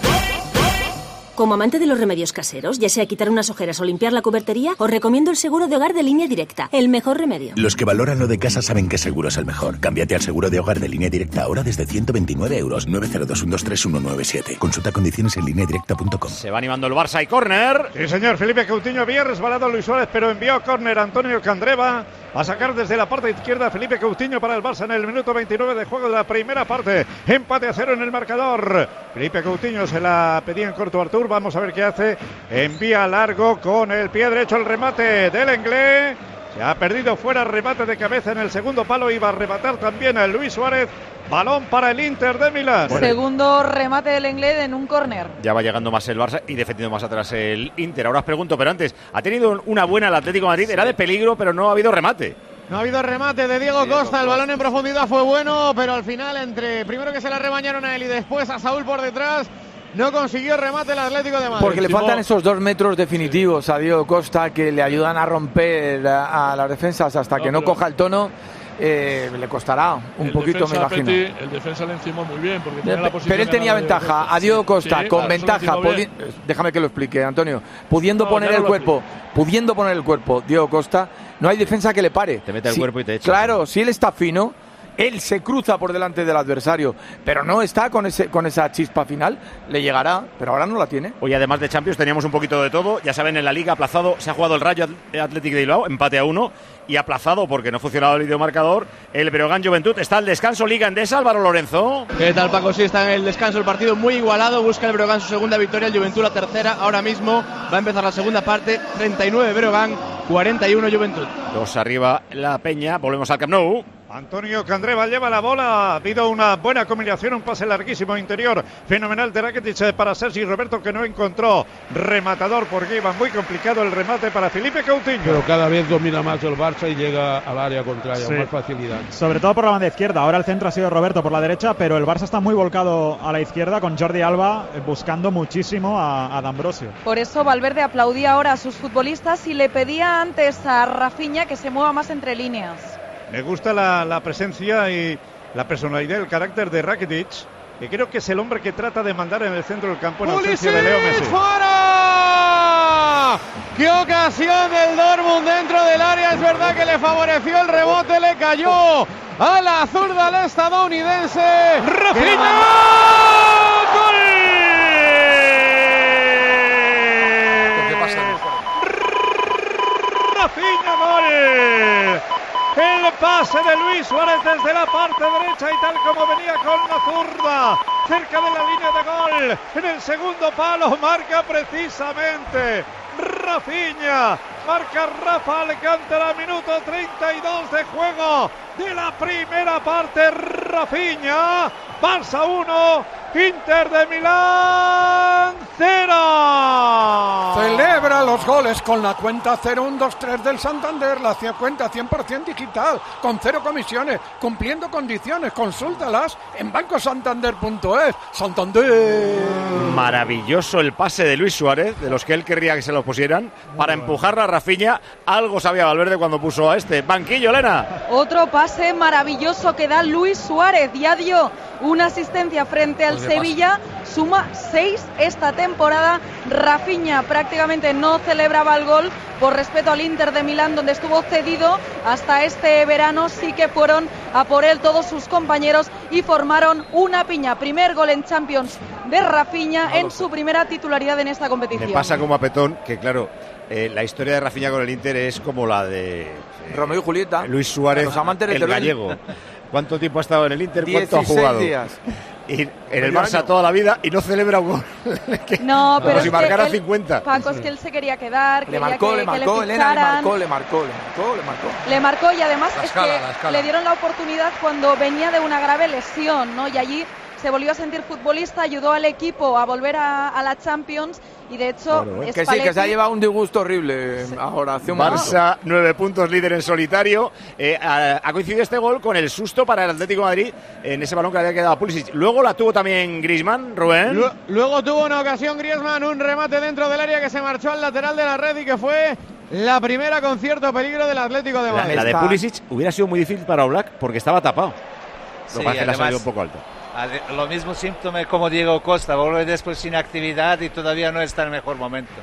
Como amante de los remedios caseros, ya sea quitar unas ojeras o limpiar la cubertería, os recomiendo el seguro de hogar de Línea Directa, el mejor remedio. Los que valoran lo de casa saben que seguro es el mejor. Cámbiate al seguro de hogar de Línea Directa ahora desde ciento veintinueve euros. nueve cero dos uno dos tres uno nueve siete. Consulta condiciones en línea directa punto com. Se va animando el Barça y córner. Sí, señor. Felipe Coutinho había resbalado a Luis Suárez, pero envió córner Antonio Candreva a sacar desde la parte izquierda Felipe Coutinho para el Barça en el minuto veintinueve de juego de la primera parte. Empate a cero en el marcador. Felipe Coutinho se la pedía en corto Artur. Vamos a ver qué hace. Envía largo con el pie derecho el remate del inglés. Se ha perdido fuera, remate de cabeza en el segundo palo. Iba a rematar también a Luis Suárez. Balón para el Inter de Milán. Segundo remate del inglés en un córner. Ya va llegando más el Barça y defendiendo más atrás el Inter. Ahora os pregunto, pero antes, ¿ha tenido una buena el Atlético de Madrid? Sí. Era de peligro, pero no ha habido remate. No ha habido remate de Diego, Diego Costa, el balón en profundidad fue bueno, pero al final, entre primero que se la rebañaron a él y después a Saúl por detrás, no consiguió remate el Atlético de Madrid. Porque le faltan esos dos metros definitivos a Diego Costa que le ayudan a romper a, a las defensas hasta no, que no coja el tono. Eh, le costará un el poquito, me imagino. Petit, el defensa le encimó muy bien. Porque tenía la pero él tenía ventaja. A Diego Costa, sí, con claro, ventaja. Pudi- déjame que lo explique, Antonio. Pudiendo no, poner el cuerpo, pudiendo poner el cuerpo, Diego Costa, no hay defensa que le pare. Te mete el si, cuerpo y te echa. Claro, si él está fino, él se cruza por delante del adversario, pero no está con ese con esa chispa final. Le llegará, pero ahora no la tiene. Hoy, además de Champions, teníamos un poquito de todo. Ya saben, en la Liga aplazado se ha jugado el Rayo Athletic de Bilbao, empate a uno. Y aplazado, porque no ha funcionado el videomarcador, el Breogán Juventud. Está el descanso, Liga Endesa, Álvaro Lorenzo. ¿Qué tal, Paco? Sí, está en el descanso, el partido muy igualado. Busca el Breogán su segunda victoria, el Juventud la tercera. Ahora mismo va a empezar la segunda parte. treinta y nueve Breogán, cuarenta y uno Juventud. Dos arriba la Peña. Volvemos al Camp Nou. Antonio Candreva lleva la bola. Ha habido una buena combinación, un pase larguísimo interior. Fenomenal de Rakitic para Sergi Roberto, que no encontró rematador porque iba muy complicado el remate para Felipe Coutinho. Pero cada vez domina más el Barça y llega al área contraria con sí. más facilidad. Sobre todo por la banda izquierda. Ahora el centro ha sido Roberto por la derecha, pero el Barça está muy volcado a la izquierda con Jordi Alba buscando muchísimo a, a D'Ambrosio. Por eso Valverde aplaudía ahora a sus futbolistas y le pedía antes a Rafinha que se mueva más entre líneas. Me gusta la, la presencia y la personalidad, el carácter de Rakitic, que creo que es el hombre que trata de mandar en el centro del campo en ausencia de Leo Messi. ¡Fuera! ¡Qué ocasión del Dortmund dentro del área! Es verdad que le favoreció el rebote, le cayó a la zurda al estadounidense. ¡Rafinha! ¡Gol! ¿Qué pasa? ¡Rafinha, gol! El pase de Luis Suárez desde la parte derecha y tal como venía con la zurda, cerca de la línea de gol, en el segundo palo marca precisamente Rafinha, marca Rafa Alcántara, minuto treinta y dos de juego de la primera parte. Rafinha, Barça uno, Inter de Milán, cero. Celebra los goles con la cuenta cero uno dos tres del Santander, la cuenta cien por ciento digital, con cero comisiones, cumpliendo condiciones. Consúltalas en banco santander punto es. Santander. Maravilloso el pase de Luis Suárez, de los que él querría que se lo pusieran, para empujarla a Rafinha. Algo sabía Valverde cuando puso a este. Banquillo, Elena. Otro pase maravilloso que da Luis Suárez. Ya dio una asistencia frente al Sevilla, suma seis esta temporada. Rafinha prácticamente no celebraba el gol por respeto al Inter de Milán, donde estuvo cedido hasta este verano. Sí que fueron a por él todos sus compañeros y formaron una piña. Primer gol en Champions de Rafinha no en su primera titularidad en esta competición. Me pasa como a Petón, que claro, eh, la historia de Rafinha con el Inter es como la de eh, Romeo y Julieta, Luis Suárez, los amantes de el Teruel. Gallego. ¿Cuánto tiempo ha estado en el Inter? ¿Cuánto ha jugado? días. Y en el Barça toda la vida y no celebra un gol. No, pero como si marcara él, cincuenta. Paco, es que él se quería quedar, le marcó, que, le marcó, que le Elena, le ficharan. marcó, le marcó, le marcó, le marcó. Le marcó y además La es escala, que la escala. le dieron la oportunidad cuando venía de una grave lesión, ¿no? Y allí se volvió a sentir futbolista, ayudó al equipo a volver a, a la Champions y de hecho Claro, ¿eh? Spalletti... Que sí, que se ha llevado un disgusto horrible ahora. Hace un Barça, nueve puntos, líder en solitario. Eh, ha, ha coincidido este gol con el susto para el Atlético de Madrid en ese balón que le había quedado a Pulisic. Luego la tuvo también Griezmann, Rubén. Lu- Luego tuvo una ocasión Griezmann, un remate dentro del área que se marchó al lateral de la red y que fue la primera con cierto peligro del Atlético de La, Madrid. la de Pulisic hubiera sido muy difícil para Oblak porque estaba tapado. Lo Sí, que pasa es que le ha además- salido un poco alto. Ade- Lo mismo síntoma como Diego Costa, vuelve después sin actividad y todavía no está en el mejor momento.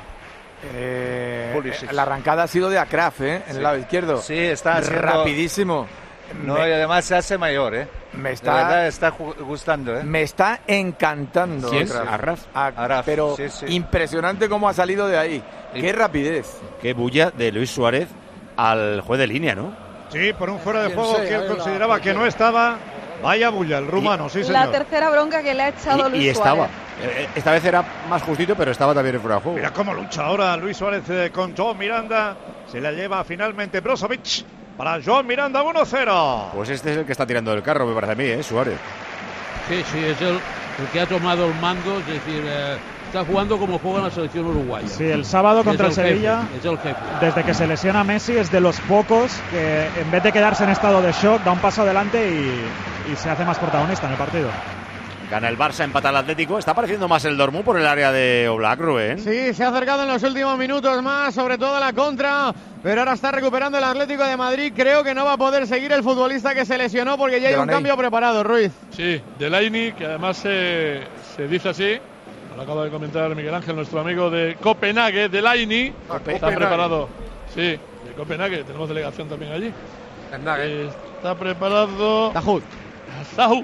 Eh, Pulisic. la arrancada ha sido de Akraf, ¿eh? En Sí. el lado izquierdo. Sí, está haciendo- rapidísimo. No, me, y además se hace mayor, ¿eh? me De está, verdad está ju- gustando, ¿eh? me está encantando. ¿Quién? Akraf. Arraf. A- Arraf, pero sí, sí. impresionante cómo ha salido de ahí. Y- Qué rapidez. Qué bulla de Luis Suárez al juez de línea, ¿no? Sí, por un fuera de Quien juego sea, que él eh, la- consideraba que no estaba. Vaya bulla, el rumano, sí, La señor. tercera bronca que le ha echado Y, Luis y estaba. Suárez. Eh, Esta vez era más justito, pero estaba también en fuera de juego. Mira cómo lucha ahora Luis Suárez eh, con Joan Miranda. Se la lleva finalmente Brozovic para Joan Miranda, uno cero. Pues este es el que está tirando del carro, me parece a mí, ¿eh? Suárez. Sí, sí, es el, el que ha tomado el mando, es decir, eh, está jugando como juega en la selección uruguaya. Sí, el sábado contra el Es jefe, Sevilla, es el jefe. desde que se lesiona Messi, es de los pocos que en vez de quedarse en estado de shock, da un paso adelante y, y se hace más protagonista en el partido. Gana el Barça, empata el Atlético. Está apareciendo más el Dortmund por el área de Oblak, Rubén. Sí, se ha acercado en los últimos minutos más, sobre todo a la contra, pero ahora está recuperando el Atlético de Madrid. Creo que no va a poder seguir el futbolista que se lesionó porque ya hay un Delaney. cambio preparado, Ruiz. Sí, Delaney, que además se, se dice así, lo acaba de comentar Miguel Ángel, nuestro amigo de Copenhague, Delaney, Ah, está Copenhague. preparado. Sí, de Copenhague, tenemos delegación también allí. Eh, está preparado. Tajud. Zahu.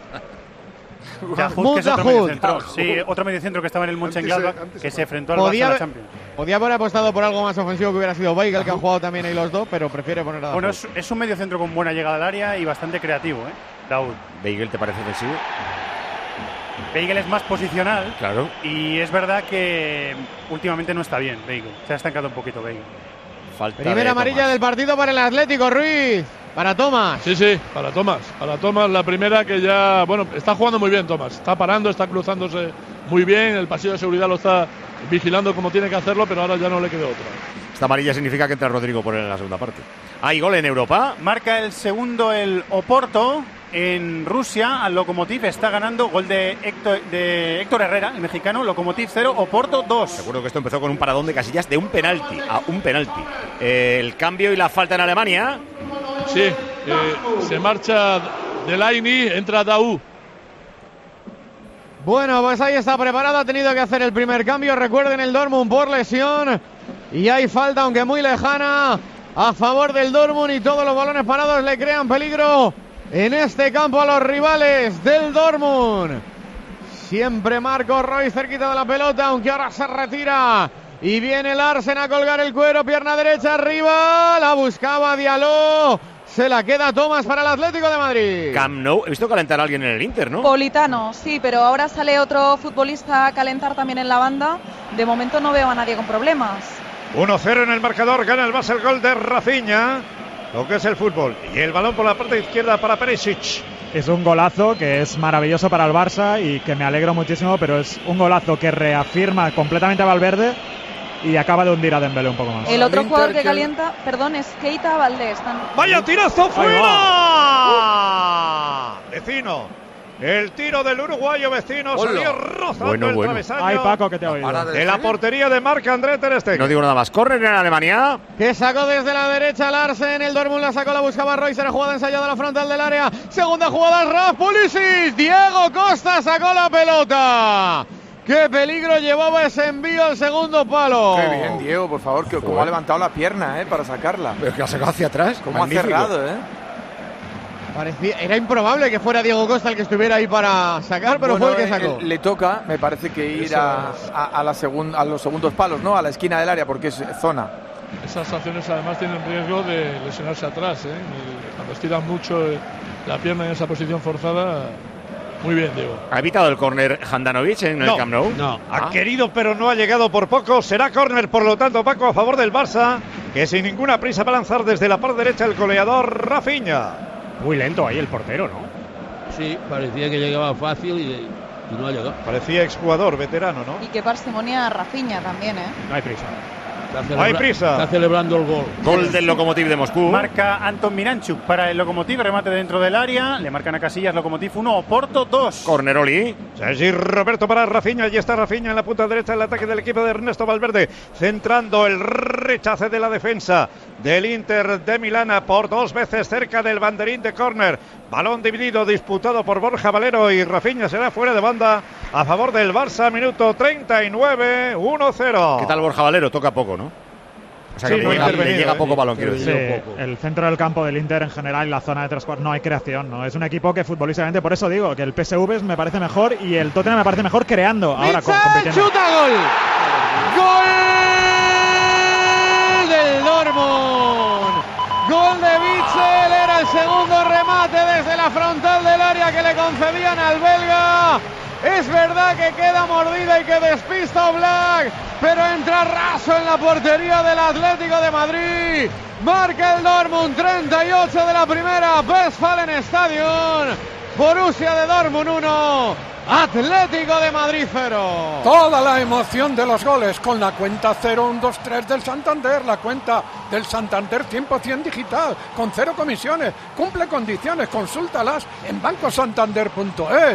Yahud, que es otro Mujahid. mediocentro. Sí, otro mediocentro que estaba en el Mönchengladbach, Antes- antes que se se enfrentó al Podía Barça en la haber- Champions. Podía haber apostado por algo más ofensivo que hubiera sido Weigl, que han jugado también ahí los dos, pero prefiere poner a Bueno, Dahoud. es, es un mediocentro con buena llegada al área y bastante creativo, ¿eh? Dahoud. Weigl, ¿te parece ofensivo? Weigl es más posicional Claro. y es verdad que últimamente no está bien Weigl. Se ha estancado un poquito Weigl. Falta Primera de amarilla Tomás. del partido para el Atlético, Ruiz. Para Tomás. Sí, sí, para Tomás. Para Tomás, la primera que ya. Bueno, está jugando muy bien Tomás. Está parando, está cruzándose muy bien. El pasillo de seguridad lo está vigilando como tiene que hacerlo, pero ahora ya no le queda otra. Esta amarilla significa que entra Rodrigo por él en la segunda parte. Hay gol en Europa. Marca el segundo el Oporto en Rusia al Lokomotiv. Está ganando gol de Héctor, de Héctor Herrera, el mexicano. Lokomotiv cero, Oporto dos. Recuerdo que esto empezó con un paradón de Casillas de un penalti a un penalti. Eh, el cambio y la falta en Alemania. Sí, eh, se marcha Delaney, entra Dahoud. Bueno, pues ahí está preparado, ha tenido que hacer el primer cambio. Recuerden el Dortmund por lesión. Y hay falta, aunque muy lejana, a favor del Dortmund. Y todos los balones parados le crean peligro en este campo a los rivales del Dortmund. Siempre Marco Roy cerquita de la pelota, aunque ahora se retira. Y viene Larsen a colgar el cuero, pierna derecha arriba. La buscaba Diallo. Se la queda Tomás para el Atlético de Madrid. Camp Nou. He visto calentar a alguien en el Inter, ¿no? Politano, sí, pero ahora sale otro futbolista a calentar también en la banda. De momento no veo a nadie con problemas. uno cero en el marcador, gana el Barça el gol de Rafinha. Lo que es el fútbol. Y el balón por la parte izquierda para Perisic. es un golazo que es maravilloso para el Barça y que me alegro muchísimo, pero es un golazo que reafirma completamente a Valverde y acaba de hundir a Dembélé un poco más. El otro jugador que calienta, perdón, es Keita Valdés. ¡Vaya tirazo fuera! Uh. Vecino. El tiro del uruguayo Vecino salió rozando bueno, el bueno. travesaño. Ay, Paco, que te ha oído. En la portería de Marc-André ter Stegen. No digo nada más. Córner en Alemania. Que sacó desde la derecha Larsen. El Dortmund la sacó, la buscaba Royce. Era jugada ensayada a la frontal del área. Segunda jugada, Raf Pulisic. Diego Costa sacó la pelota. ¡Qué peligro llevaba ese envío al segundo palo! Qué bien, Diego, por favor, que cómo ha levantado la pierna, ¿eh? Para sacarla. Pero que ha sacado hacia atrás. Cómo ha cerrado, ¿eh? Parecía, era improbable que fuera Diego Costa el que estuviera ahí para sacar, pero bueno, fue el que sacó. Eh, le toca, me parece que ir a, a, a, la segun, a los segundos palos, ¿no? A la esquina del área, porque es zona. Esas acciones además tienen riesgo de lesionarse atrás, ¿eh? Y cuando estiran mucho la pierna en esa posición forzada. Muy bien, Diego. ¿Ha evitado el córner Handanovic en no, el Camp Nou? No, ha ah. querido, pero no ha llegado por poco. Será córner, por lo tanto, Paco, a favor del Barça, que sin ninguna prisa va a lanzar desde la parte derecha el goleador Rafinha. Muy lento ahí el portero, ¿no? Sí, parecía que llegaba fácil y, y no ha llegado. Parecía exjugador, veterano, ¿no? Y qué parsimonia Rafinha también, ¿eh? No hay prisa. No hay prisa. Está celebrando el gol. Gol del Lokomotiv de Moscú. Marca Anton Miranchuk para el Lokomotiv, remate dentro del área. Le marcan a Casillas, Lokomotiv uno, Oporto dos. Corneroli. Sergi Roberto para Rafinha. Y está Rafinha en la punta derecha del ataque del equipo de Ernesto Valverde. Centrando el rechace de la defensa del Inter de Milán por dos veces cerca del banderín de córner. Balón dividido, disputado por Borja Valero y Rafinha será fuera de banda a favor del Barça. Minuto treinta y nueve, uno cero. ¿Qué tal Borja Valero? Toca poco, ¿no? O sea, sí, que le, llega, le llega poco balón, quiero decir. Sí, poco. El centro del campo del Inter en general y la zona de tres cuartos no hay creación, ¿no? Es un equipo que futbolísticamente, por eso digo, que el P S V me parece mejor y el Tottenham me parece mejor creando. Ahora con, compitiendo. ¡Chuta, gol! ¡Gol del Dortmund! Gol de Witsel, era el segundo remate desde la frontal del área que le concedían al belga. Es verdad que queda mordida y que despista Oblak, pero entra raso en la portería del Atlético de Madrid. Marca el Dortmund, treinta y ocho de la primera, Westfalen Stadion. Borussia de Dortmund uno, Atlético de Madrid cero. Toda la emoción de los goles con la cuenta cero uno dos tres del Santander, la cuenta del Santander cien por ciento digital, con cero comisiones, cumple condiciones, consúltalas en banco santander punto es.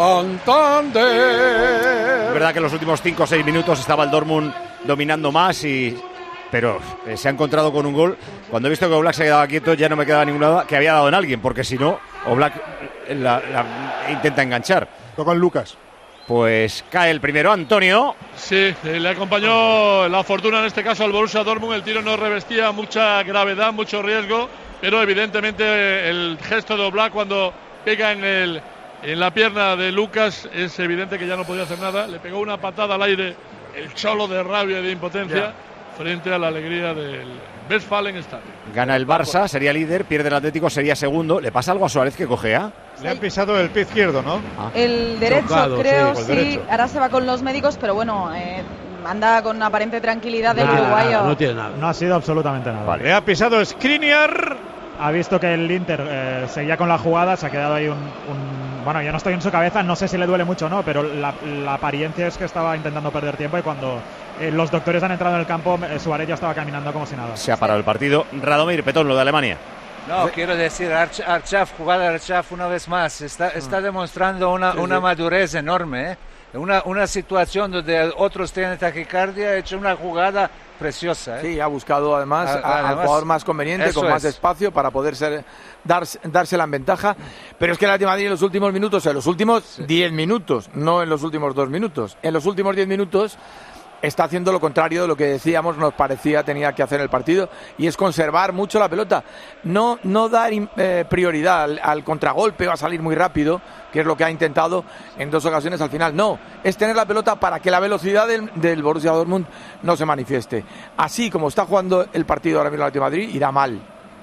Santander. Es verdad que en los últimos cinco o seis minutos estaba el Dortmund dominando más y... pero eh, se ha encontrado con un gol. Cuando he visto que Oblak se quedaba quieto ya no me quedaba ninguna duda que había dado en alguien, porque si no, Oblak la, la intenta enganchar. Toca en Lucas. Pues cae el primero, Antonio. Sí, eh, le acompañó la fortuna en este caso al Borussia Dortmund. El tiro no revestía mucha gravedad, mucho riesgo, pero evidentemente eh, el gesto de Oblak cuando pega en, el, en la pierna de Lucas es evidente que ya no podía hacer nada. Le pegó una patada al aire, el cholo de rabia y de impotencia. Yeah. Frente a la alegría del Westfalen Stadium. Gana el Barça, sería líder, pierde el Atlético, sería segundo. ¿Le pasa algo a Suárez que cojea? Le han pisado el pie izquierdo, ¿no? Ah. El derecho, Chocado, creo, sí. sí. Derecho. Ahora se va con los médicos, pero bueno, eh, anda con aparente tranquilidad del nada, uruguayo. Nada, no tiene nada. No ha sido absolutamente nada. Vale. Le ha pisado Skriniar. Ha visto que el Inter eh, seguía con la jugada, se ha quedado ahí un, un... Bueno, yo no estoy en su cabeza, no sé si le duele mucho o no, pero la, la apariencia es que estaba intentando perder tiempo y cuando eh, los doctores han entrado en el campo, eh, Suárez ya estaba caminando como si nada. Se ha parado el partido. Radomir Petón, lo de Alemania. No, quiero decir, Arch, Archaf, jugada de Archaf una vez más, está, está demostrando una, sí, una sí. madurez enorme, ¿eh? Una, una situación donde otros tienen taquicardia, ha hecho una jugada preciosa, ¿eh? Sí, ha buscado además, a, a, al jugador más conveniente, con más es. espacio para poder ser, dar, dársela en ventaja. Pero es que el Atlético de Madrid en los últimos minutos, en los últimos diez sí. minutos, no en los últimos dos minutos, en los últimos diez minutos está haciendo lo contrario de lo que decíamos, nos parecía tenía que hacer el partido, y es conservar mucho la pelota, no, no dar eh, prioridad al, al contragolpe o a salir muy rápido, que es lo que ha intentado en dos ocasiones al final. No, es tener la pelota para que la velocidad del, del Borussia Dortmund no se manifieste. Así como está jugando el partido ahora mismo el Atlético de Madrid, irá mal.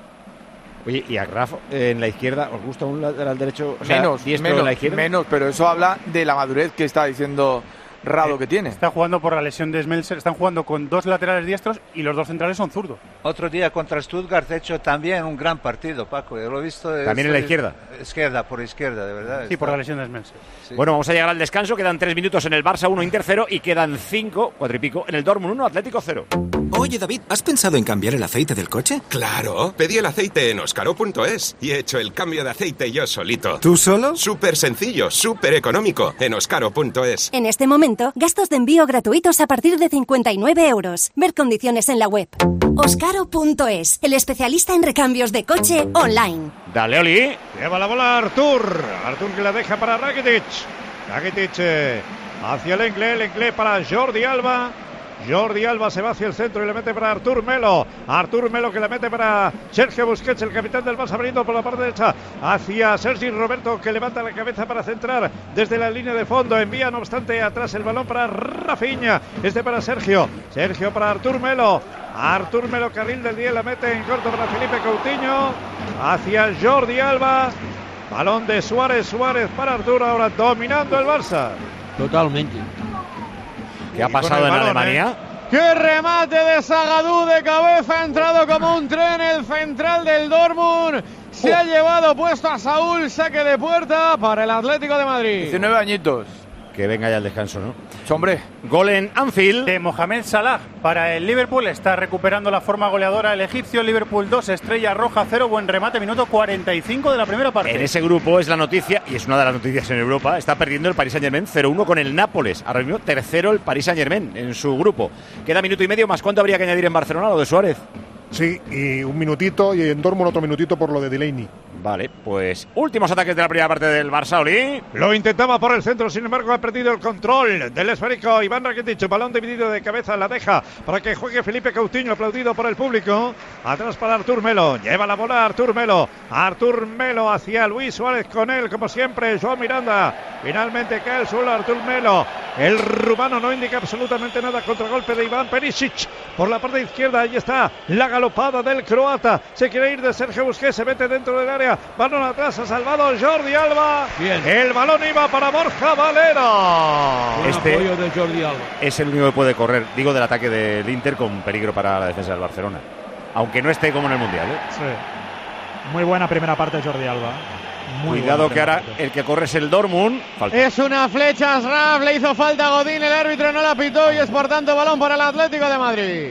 Oye, y a Graf eh, en la izquierda, ¿os gusta un lateral derecho? O sea, menos, menos, en la izquierda? menos, pero eso habla de la madurez que está diciendo raro eh, que tiene. Está jugando por la lesión de Schmelzer, están jugando con dos laterales diestros y los dos centrales son zurdos. Otro día contra Stuttgart ha hecho también un gran partido, Paco. Yo lo he visto. También en la izquierda. Izquierda, por izquierda, de verdad. Sí, está... por la lesión de Schmelzer. Sí. Bueno, vamos a llegar al descanso. Quedan tres minutos en el Barça uno, Inter cero y quedan cinco, cuatro y pico, en el Dortmund uno, Atlético cero. Oye, David, ¿has pensado en cambiar el aceite del coche? Claro, pedí el aceite en oscaro punto es y he hecho el cambio de aceite yo solito. ¿Tú solo? Súper sencillo, súper económico, en oscaro punto es. En este momento, gastos de envío gratuitos a partir de cincuenta y nueve euros. Ver condiciones en la web. oscaro punto es, el especialista en recambios de coche online. Dale, Oli. Lleva la bola Artur. Artur que la deja para Rakitic. Rakitic eh, hacia el Lenglet, el Lenglet para Jordi Alba. Jordi Alba se va hacia el centro y le mete para Artur Melo. Artur Melo que la mete para Sergio Busquets, el capitán del Barça, abriendo por la parte derecha hacia Sergi Roberto, que levanta la cabeza para centrar desde la línea de fondo. Envía, no obstante, atrás el balón para Rafinha. Este para Sergio. Sergio para Artur Melo. Artur Melo, carril del día, la mete en corto para Felipe Coutinho. Hacia Jordi Alba. Balón de Suárez. Suárez para Artur, ahora dominando el Barça. Totalmente. ¿Qué ha pasado en balón, Alemania? ¿eh? ¡Qué remate de Zagadou de cabeza! Ha entrado como un tren el central del Dortmund. Se uh. ha llevado puesto a Saúl, saque de puerta para el Atlético de Madrid. diecinueve añitos. Que venga ya el descanso, ¿no? Hombre. Gol en Anfield. De Mohamed Salah para el Liverpool. Está recuperando la forma goleadora el egipcio. Liverpool dos, Estrella Roja cero. Buen remate, minuto cuarenta y cinco de la primera parte. En ese grupo es la noticia, y es una de las noticias en Europa, está perdiendo el Paris Saint-Germain cero uno con el Nápoles. Ahora mismo tercero el Paris Saint-Germain en su grupo. Queda minuto y medio más. ¿Cuánto habría que añadir en Barcelona, lo de Suárez? Sí, y un minutito, y en Dortmund otro minutito por lo de Delaney. Vale, pues últimos ataques de la primera parte del Barça, Oli. Lo intentaba por el centro, sin embargo ha perdido el control del esférico Iván Rakitic. Balón dividido de cabeza, la deja para que juegue Felipe Coutinho, aplaudido por el público. Atrás para Artur Melo, lleva la bola Artur Melo. Artur Melo hacia Luis Suárez, con él como siempre Joao Miranda. Finalmente cae el suelo Artur Melo. El rumano no indica absolutamente nada. Contragolpe de Iván Perisic por la parte izquierda. Ahí está la galopada del croata. Se quiere ir de Sergio Busquets, se mete dentro del área. Balón atrás, ha salvado Jordi Alba. Bien. El balón iba para Borja Valero. Este apoyo de Jordi Alba. Es el único que puede correr, digo, del ataque del Inter, con peligro para la defensa del Barcelona. Aunque no esté como en el Mundial, ¿eh? Sí. Muy buena primera parte Jordi Alba. Muy Cuidado que ahora parte. El que corre es el Dortmund. Falta. Es una flecha a Sraf, le hizo falta a Godín, el árbitro no la pitó y es por tanto balón para el Atlético de Madrid.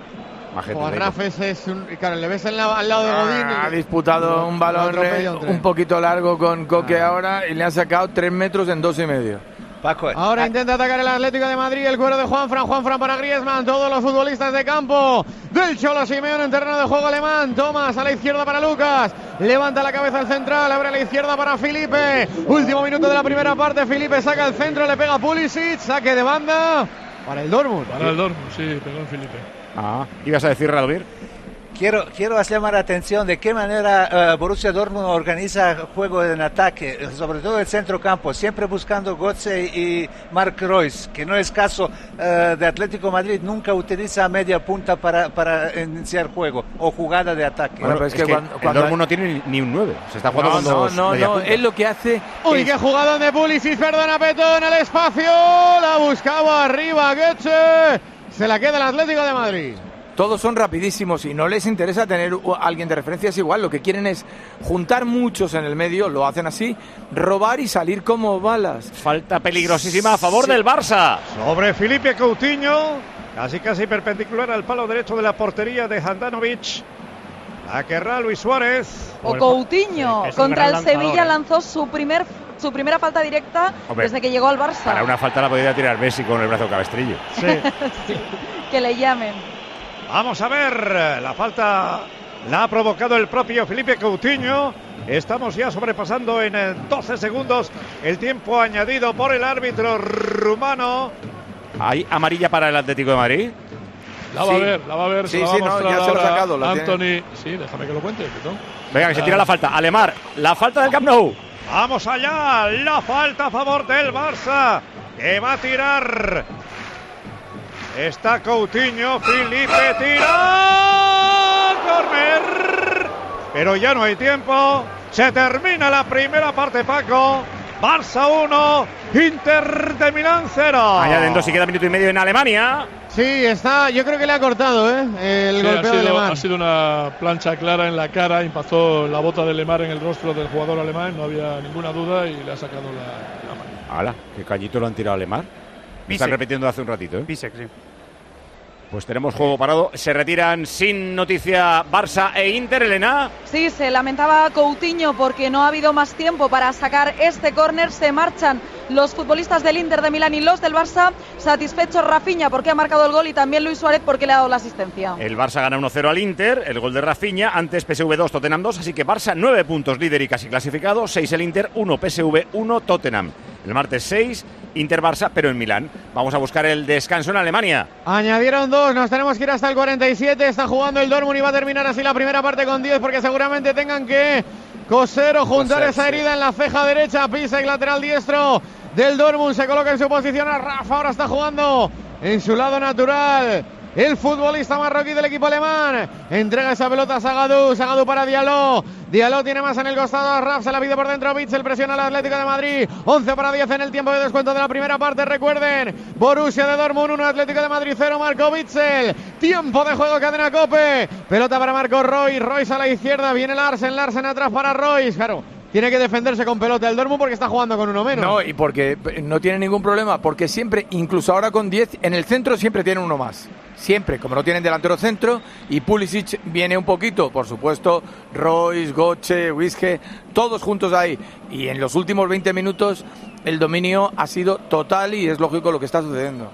Juan Rafes es un. Claro, le ves la, al lado de Godín. Ah, ha disputado no, un balón no un, un poquito largo con Coque ah. ahora y le han sacado tres metros en dos y medio. Paco, ahora ah. intenta atacar el Atlético de Madrid, el cuero de Juanfran, Juanfran para Griezmann, todos los futbolistas de campo del Cholo Simeone en terreno de juego alemán. Tomás a la izquierda para Lucas, levanta la cabeza al central, abre a la izquierda para Felipe. Último minuto de la primera parte, Felipe saca el centro, le pega a Pulisic, saque de banda para el Dortmund. Para el Dortmund, sí, pegó en Felipe. Ah, ¿ibas a decir, Radovir? Quiero, quiero llamar la atención de qué manera uh, Borussia Dortmund organiza juego en ataque, sobre todo el centro campo, siempre buscando Götze y Marc Reus, que no es caso uh, de Atlético Madrid, nunca utiliza media punta para, para iniciar juego o jugada de ataque. Bueno, pero es, es que, que cuando, cuando el Dortmund no tiene ni un nueve, se está jugando no, con no, dos no, media no, punta. Es lo que hace. Uy, es... qué jugadón de Pulisic, perdona Petón, el espacio, la buscaba arriba Götze, se la queda el Atlético de Madrid. Todos son rapidísimos y no les interesa tener a alguien de referencia, es igual, lo que quieren es juntar muchos en el medio, lo hacen así, robar y salir como balas. Falta peligrosísima a favor sí. del Barça. Sobre Felipe Coutinho, casi casi perpendicular al palo derecho de la portería de Handanovic. La querrá Luis Suárez. O Coutinho, sí, contra el Sevilla ¿eh? lanzó su primer su primera falta directa Hombre, desde que llegó al Barça. Para una falta la podría tirar Messi con el brazo cabestrillo. Sí. sí. Que le llamen. Vamos a ver, la falta la ha provocado el propio Felipe Coutinho. Estamos ya sobrepasando en doce segundos el tiempo añadido por el árbitro rumano. ¿Hay amarilla para el Atlético de Madrid? La va sí. a ver, la va a ver. Sí, se la sí, va a no, ya se lo ha sacado. La Anthony, tiene. sí, déjame que lo cuente. ¿no? Venga, que se tira la falta. Alemar, la falta del Camp Nou. Vamos allá, la falta a favor del Barça, que va a tirar. Está Coutinho, Felipe tira, corner, pero ya no hay tiempo, se termina la primera parte, Paco, Barça uno, Inter de Milán cero. Añaden dos y queda minuto y medio en Alemania. Sí, está, yo creo que le ha cortado, ¿eh? El sí, golpeo ha sido, de Lemar. Ha sido una plancha clara en la cara, impactó la bota de Lemar en el rostro del jugador alemán, no había ninguna duda y le ha sacado la, la mano. ¡Hala! ¿Qué cañito lo han tirado a Lemar? Me están repitiendo hace un ratito, ¿eh? Pisek, sí. Pues tenemos juego parado. Se retiran sin noticia Barça e Inter, Elena. Sí, se lamentaba Coutinho porque no ha habido más tiempo para sacar este córner. Se marchan los futbolistas del Inter de Milán y los del Barça. Satisfecho Rafinha porque ha marcado el gol y también Luis Suárez porque le ha dado la asistencia. El Barça gana uno cero al Inter, el gol de Rafinha. Antes P S V dos, Tottenham dos, así que Barça nueve puntos, líder y casi clasificado. seis el Inter, uno P S V, uno Tottenham. El martes seis, Inter-Barça, pero en Milán. Vamos a buscar el descanso en Alemania. Añadieron dos, nos tenemos que ir hasta el cuarenta y siete. Está jugando el Dortmund y va a terminar así la primera parte con diez porque seguramente tengan que coser o juntar coser, esa sí. herida en la ceja derecha. Pisek, lateral diestro del Dortmund, se coloca en su posición a Rafa. Ahora está jugando en su lado natural el futbolista marroquí del equipo alemán. Entrega esa pelota a Zagadou. Zagadou para Diallo. Diallo tiene más en el costado. Raf se la pide por dentro. Witsel presiona al Atlético de Madrid. once para diez en el tiempo de descuento de la primera parte. Recuerden, Borussia de Dortmund uno, Atlético de Madrid cero. Marco Witsel. Tiempo de juego, cadena COPE. Pelota para Marco Royce. Royce a la izquierda. Viene Larsen. Larsen atrás para Royce. Claro, tiene que defenderse con pelota el Dortmund porque está jugando con uno menos. No, y porque no tiene ningún problema. Porque siempre, incluso ahora con diez, en el centro siempre tiene uno más. Siempre, como no tienen delantero centro, y Pulisic viene un poquito, por supuesto, Royce, Götze, Wiske, todos juntos ahí. Y en los últimos veinte minutos el dominio ha sido total y es lógico lo que está sucediendo.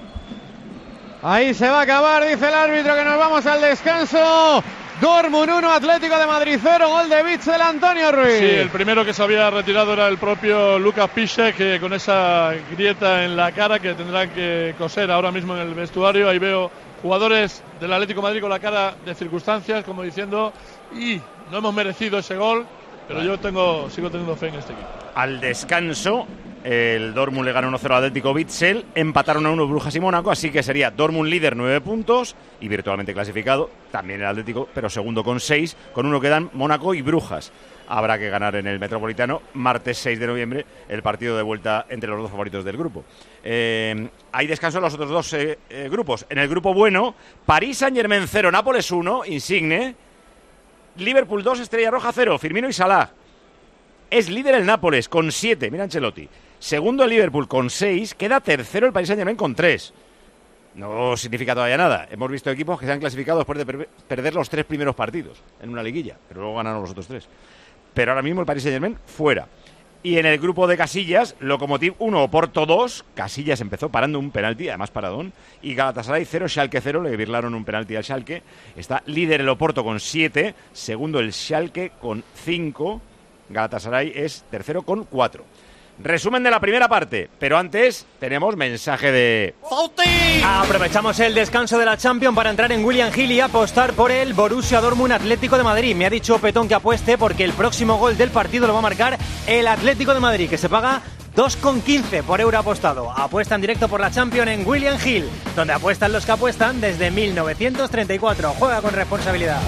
Ahí se va a acabar, dice el árbitro, que nos vamos al descanso. Dortmund uno, Atlético de Madrid cero, gol de Witsel, Antonio Ruiz. Sí, el primero que se había retirado era el propio Lukas Piszczek, que con esa grieta en la cara que tendrán que coser ahora mismo en el vestuario. Ahí veo jugadores del Atlético de Madrid con la cara de circunstancias, como diciendo, y no hemos merecido ese gol, pero yo tengo, sigo teniendo fe en este equipo. Al descanso, el Dortmund le gana uno cero al Atlético Witsel, empataron a uno Brujas y Mónaco, así que sería Dortmund líder nueve puntos y virtualmente clasificado, también el Atlético, pero segundo con seis, con uno quedan Mónaco y Brujas. Habrá que ganar en el Metropolitano, martes seis de noviembre, el partido de vuelta entre los dos favoritos del grupo. Eh, hay descanso en los otros dos eh, eh, grupos. En el grupo bueno, París Saint-Germain cero, Nápoles uno, Insigne, Liverpool dos, Estrella Roja cero, Firmino y Salah. Es líder el Nápoles con siete, mira Ancelotti. Segundo el Liverpool con seis, queda tercero el Paris Saint-Germain con tres. No significa todavía nada. Hemos visto equipos que se han clasificado después de per- perder los tres primeros partidos en una liguilla, pero luego ganaron los otros tres. Pero ahora mismo el Paris Saint-Germain fuera. Y en el grupo de Casillas, Lokomotiv uno, Oporto dos. Casillas empezó parando un penalti, además paradón. Y Galatasaray cero, Schalke cero. Le birlaron un penalti al Schalke. Está líder el Oporto con siete. Segundo el Schalke con cinco. Galatasaray es tercero con cuatro. Resumen de la primera parte, pero antes tenemos mensaje de... ¡Fauti! Aprovechamos el descanso de la Champions para entrar en William Hill y apostar por el Borussia Dortmund Atlético de Madrid. Me ha dicho Petón que apueste porque el próximo gol del partido lo va a marcar el Atlético de Madrid, que se paga dos con quince por euro apostado. Apuesta en directo por la Champions en William Hill, donde apuestan los que apuestan desde mil novecientos treinta y cuatro. Juega con responsabilidad.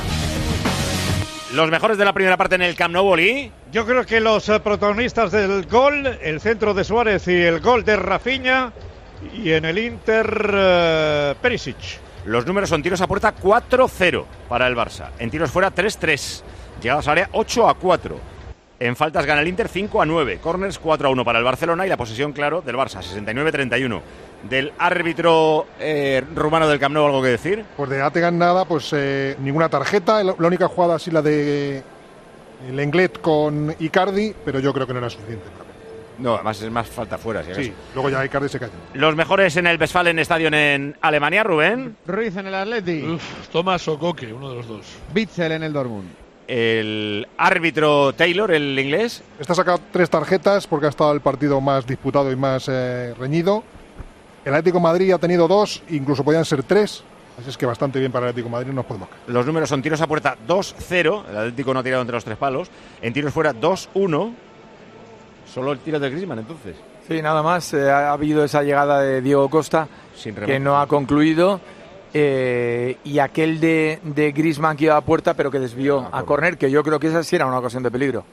Los mejores de la primera parte en el Camp Nou, Oli. Yo creo que los eh, protagonistas del gol, el centro de Suárez y el gol de Rafinha, y en el Inter, eh, Perisic. Los números son tiros a puerta cuatro cero para el Barça, en tiros fuera tres tres, llegadas al área ocho a cuatro, en faltas gana el Inter cinco a nueve, corners cuatro a uno para el Barcelona y la posesión, claro, del Barça, sesenta y nueve treinta y uno. Del árbitro eh, rumano del Camp Nou, ¿algo que decir? Pues de Ategan nada, pues eh, ninguna tarjeta. La única jugada sí la de el Lenglet con Icardi, pero yo creo que no era suficiente. No, además es más falta fuera. Si sí, luego ya Icardi se cayó. Los mejores en el Westfalen Stadion en Alemania, Rubén. Ruiz en el Atleti. Uf, Thomas o Koke, uno de los dos. Witsel en el Dortmund. El árbitro Taylor, el inglés. Está sacado tres tarjetas porque ha estado el partido más disputado y más eh, reñido. El Atlético de Madrid ha tenido dos, incluso podían ser tres. Así es que bastante bien para el Atlético de Madrid, no nos podemos caer. Los números son tiros a puerta dos cero. El Atlético no ha tirado entre los tres palos. En tiros fuera dos uno. Solo el tiro de Griezmann, entonces. Sí, nada más. Eh, ha habido esa llegada de Diego Costa, Sin que no ha concluido. Eh, y aquel de, de Griezmann que iba a puerta, pero que desvió ah, a córner, que yo creo que esa sí era una ocasión de peligro.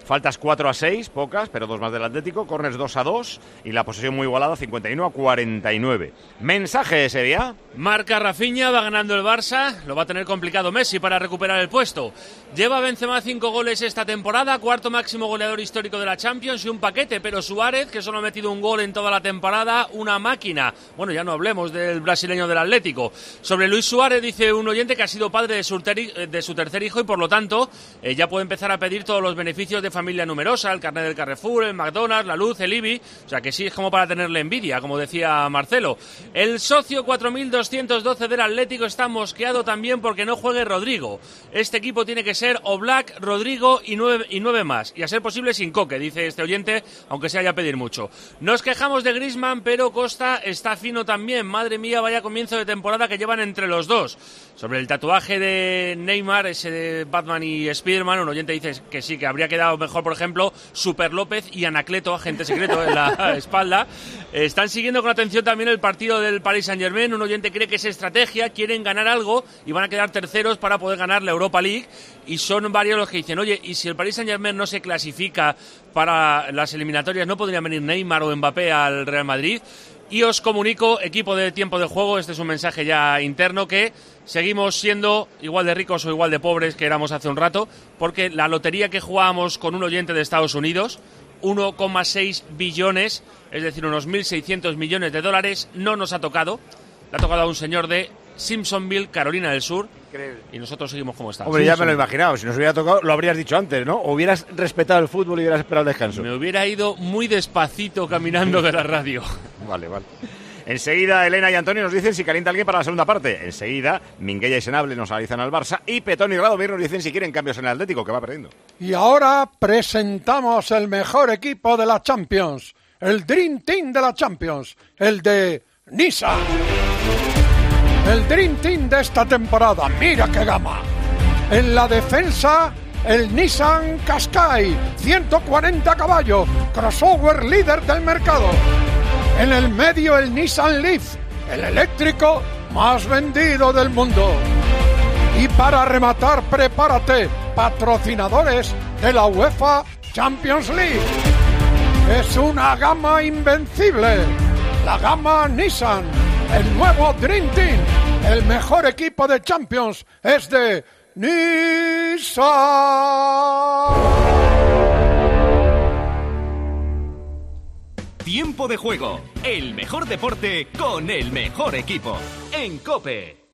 Faltas cuatro a seis, pocas, pero dos más del Atlético. Corners dos a dos y la posesión muy igualada, cincuenta y uno a cuarenta y nueve. Mensaje, Sevilla. Marca Rafinha, va ganando el Barça. Lo va a tener complicado Messi para recuperar el puesto. Lleva Benzema cinco goles esta temporada, cuarto máximo goleador histórico de la Champions y un paquete. Pero Suárez, que solo ha metido un gol en toda la temporada, una máquina. Bueno, ya no hablemos del brasileño del Atlético. Sobre Luis Suárez, dice un oyente que ha sido padre de su, ter- de su tercer hijo y por lo tanto eh, ya puede empezar a pedir todos los beneficios de familia numerosa, el carnet del Carrefour, el McDonald's, la luz, el I B I, o sea que sí es como para tenerle envidia, como decía Marcelo. El socio cuatro mil doscientos doce del Atlético está mosqueado también porque no juegue Rodrigo. Este equipo tiene que ser Oblak, Rodrigo y nueve, y nueve más, y a ser posible sin Coque, dice este oyente, aunque sea ya pedir mucho. Nos quejamos de Griezmann, pero Costa está fino también, madre mía, vaya comienzo de temporada que llevan entre los dos. Sobre el tatuaje de Neymar, ese de Batman y Spiderman, un oyente dice que sí, que habría quedado mejor, por ejemplo, Super López y Anacleto, agente secreto, en la espalda. Están siguiendo con atención también el partido del Paris Saint-Germain. Un oyente cree que es estrategia, quieren ganar algo y van a quedar terceros para poder ganar la Europa League. Y son varios los que dicen, oye, ¿y si el Paris Saint-Germain no se clasifica para las eliminatorias, no podría venir Neymar o Mbappé al Real Madrid? Y os comunico, equipo de Tiempo de Juego, este es un mensaje ya interno, que seguimos siendo igual de ricos o igual de pobres que éramos hace un rato, porque la lotería que jugábamos con un oyente de Estados Unidos, uno coma seis billones, es decir, unos mil seiscientos millones de dólares, no nos ha tocado. Le ha tocado a un señor de Simpsonville, Carolina del Sur. Increíble. Y nosotros seguimos como estamos. Hombre, ya me lo he imaginado. Si nos hubiera tocado, lo habrías dicho antes, ¿no? O hubieras respetado el fútbol y hubieras esperado el descanso. Me hubiera ido muy despacito caminando de la radio. Vale, vale. Enseguida Elena y Antonio nos dicen si calienta alguien para la segunda parte. Enseguida Minguella y Senable nos analizan al Barça y Petón y Radomir nos dicen si quieren cambios en el Atlético, que va perdiendo. Y ahora presentamos el mejor equipo de la Champions, el Dream Team de la Champions, el de Nissan. El Dream Team de esta temporada, mira qué gama. En la defensa, el Nissan Qashqai, ciento cuarenta caballos, crossover líder del mercado. En el medio, el Nissan Leaf, el eléctrico más vendido del mundo. Y para rematar, prepárate, patrocinadores de la UEFA Champions League. Es una gama invencible, la gama Nissan. El nuevo Dream Team, el mejor equipo de Champions, es de Nissan. Tiempo de Juego, el mejor deporte con el mejor equipo. En COPE.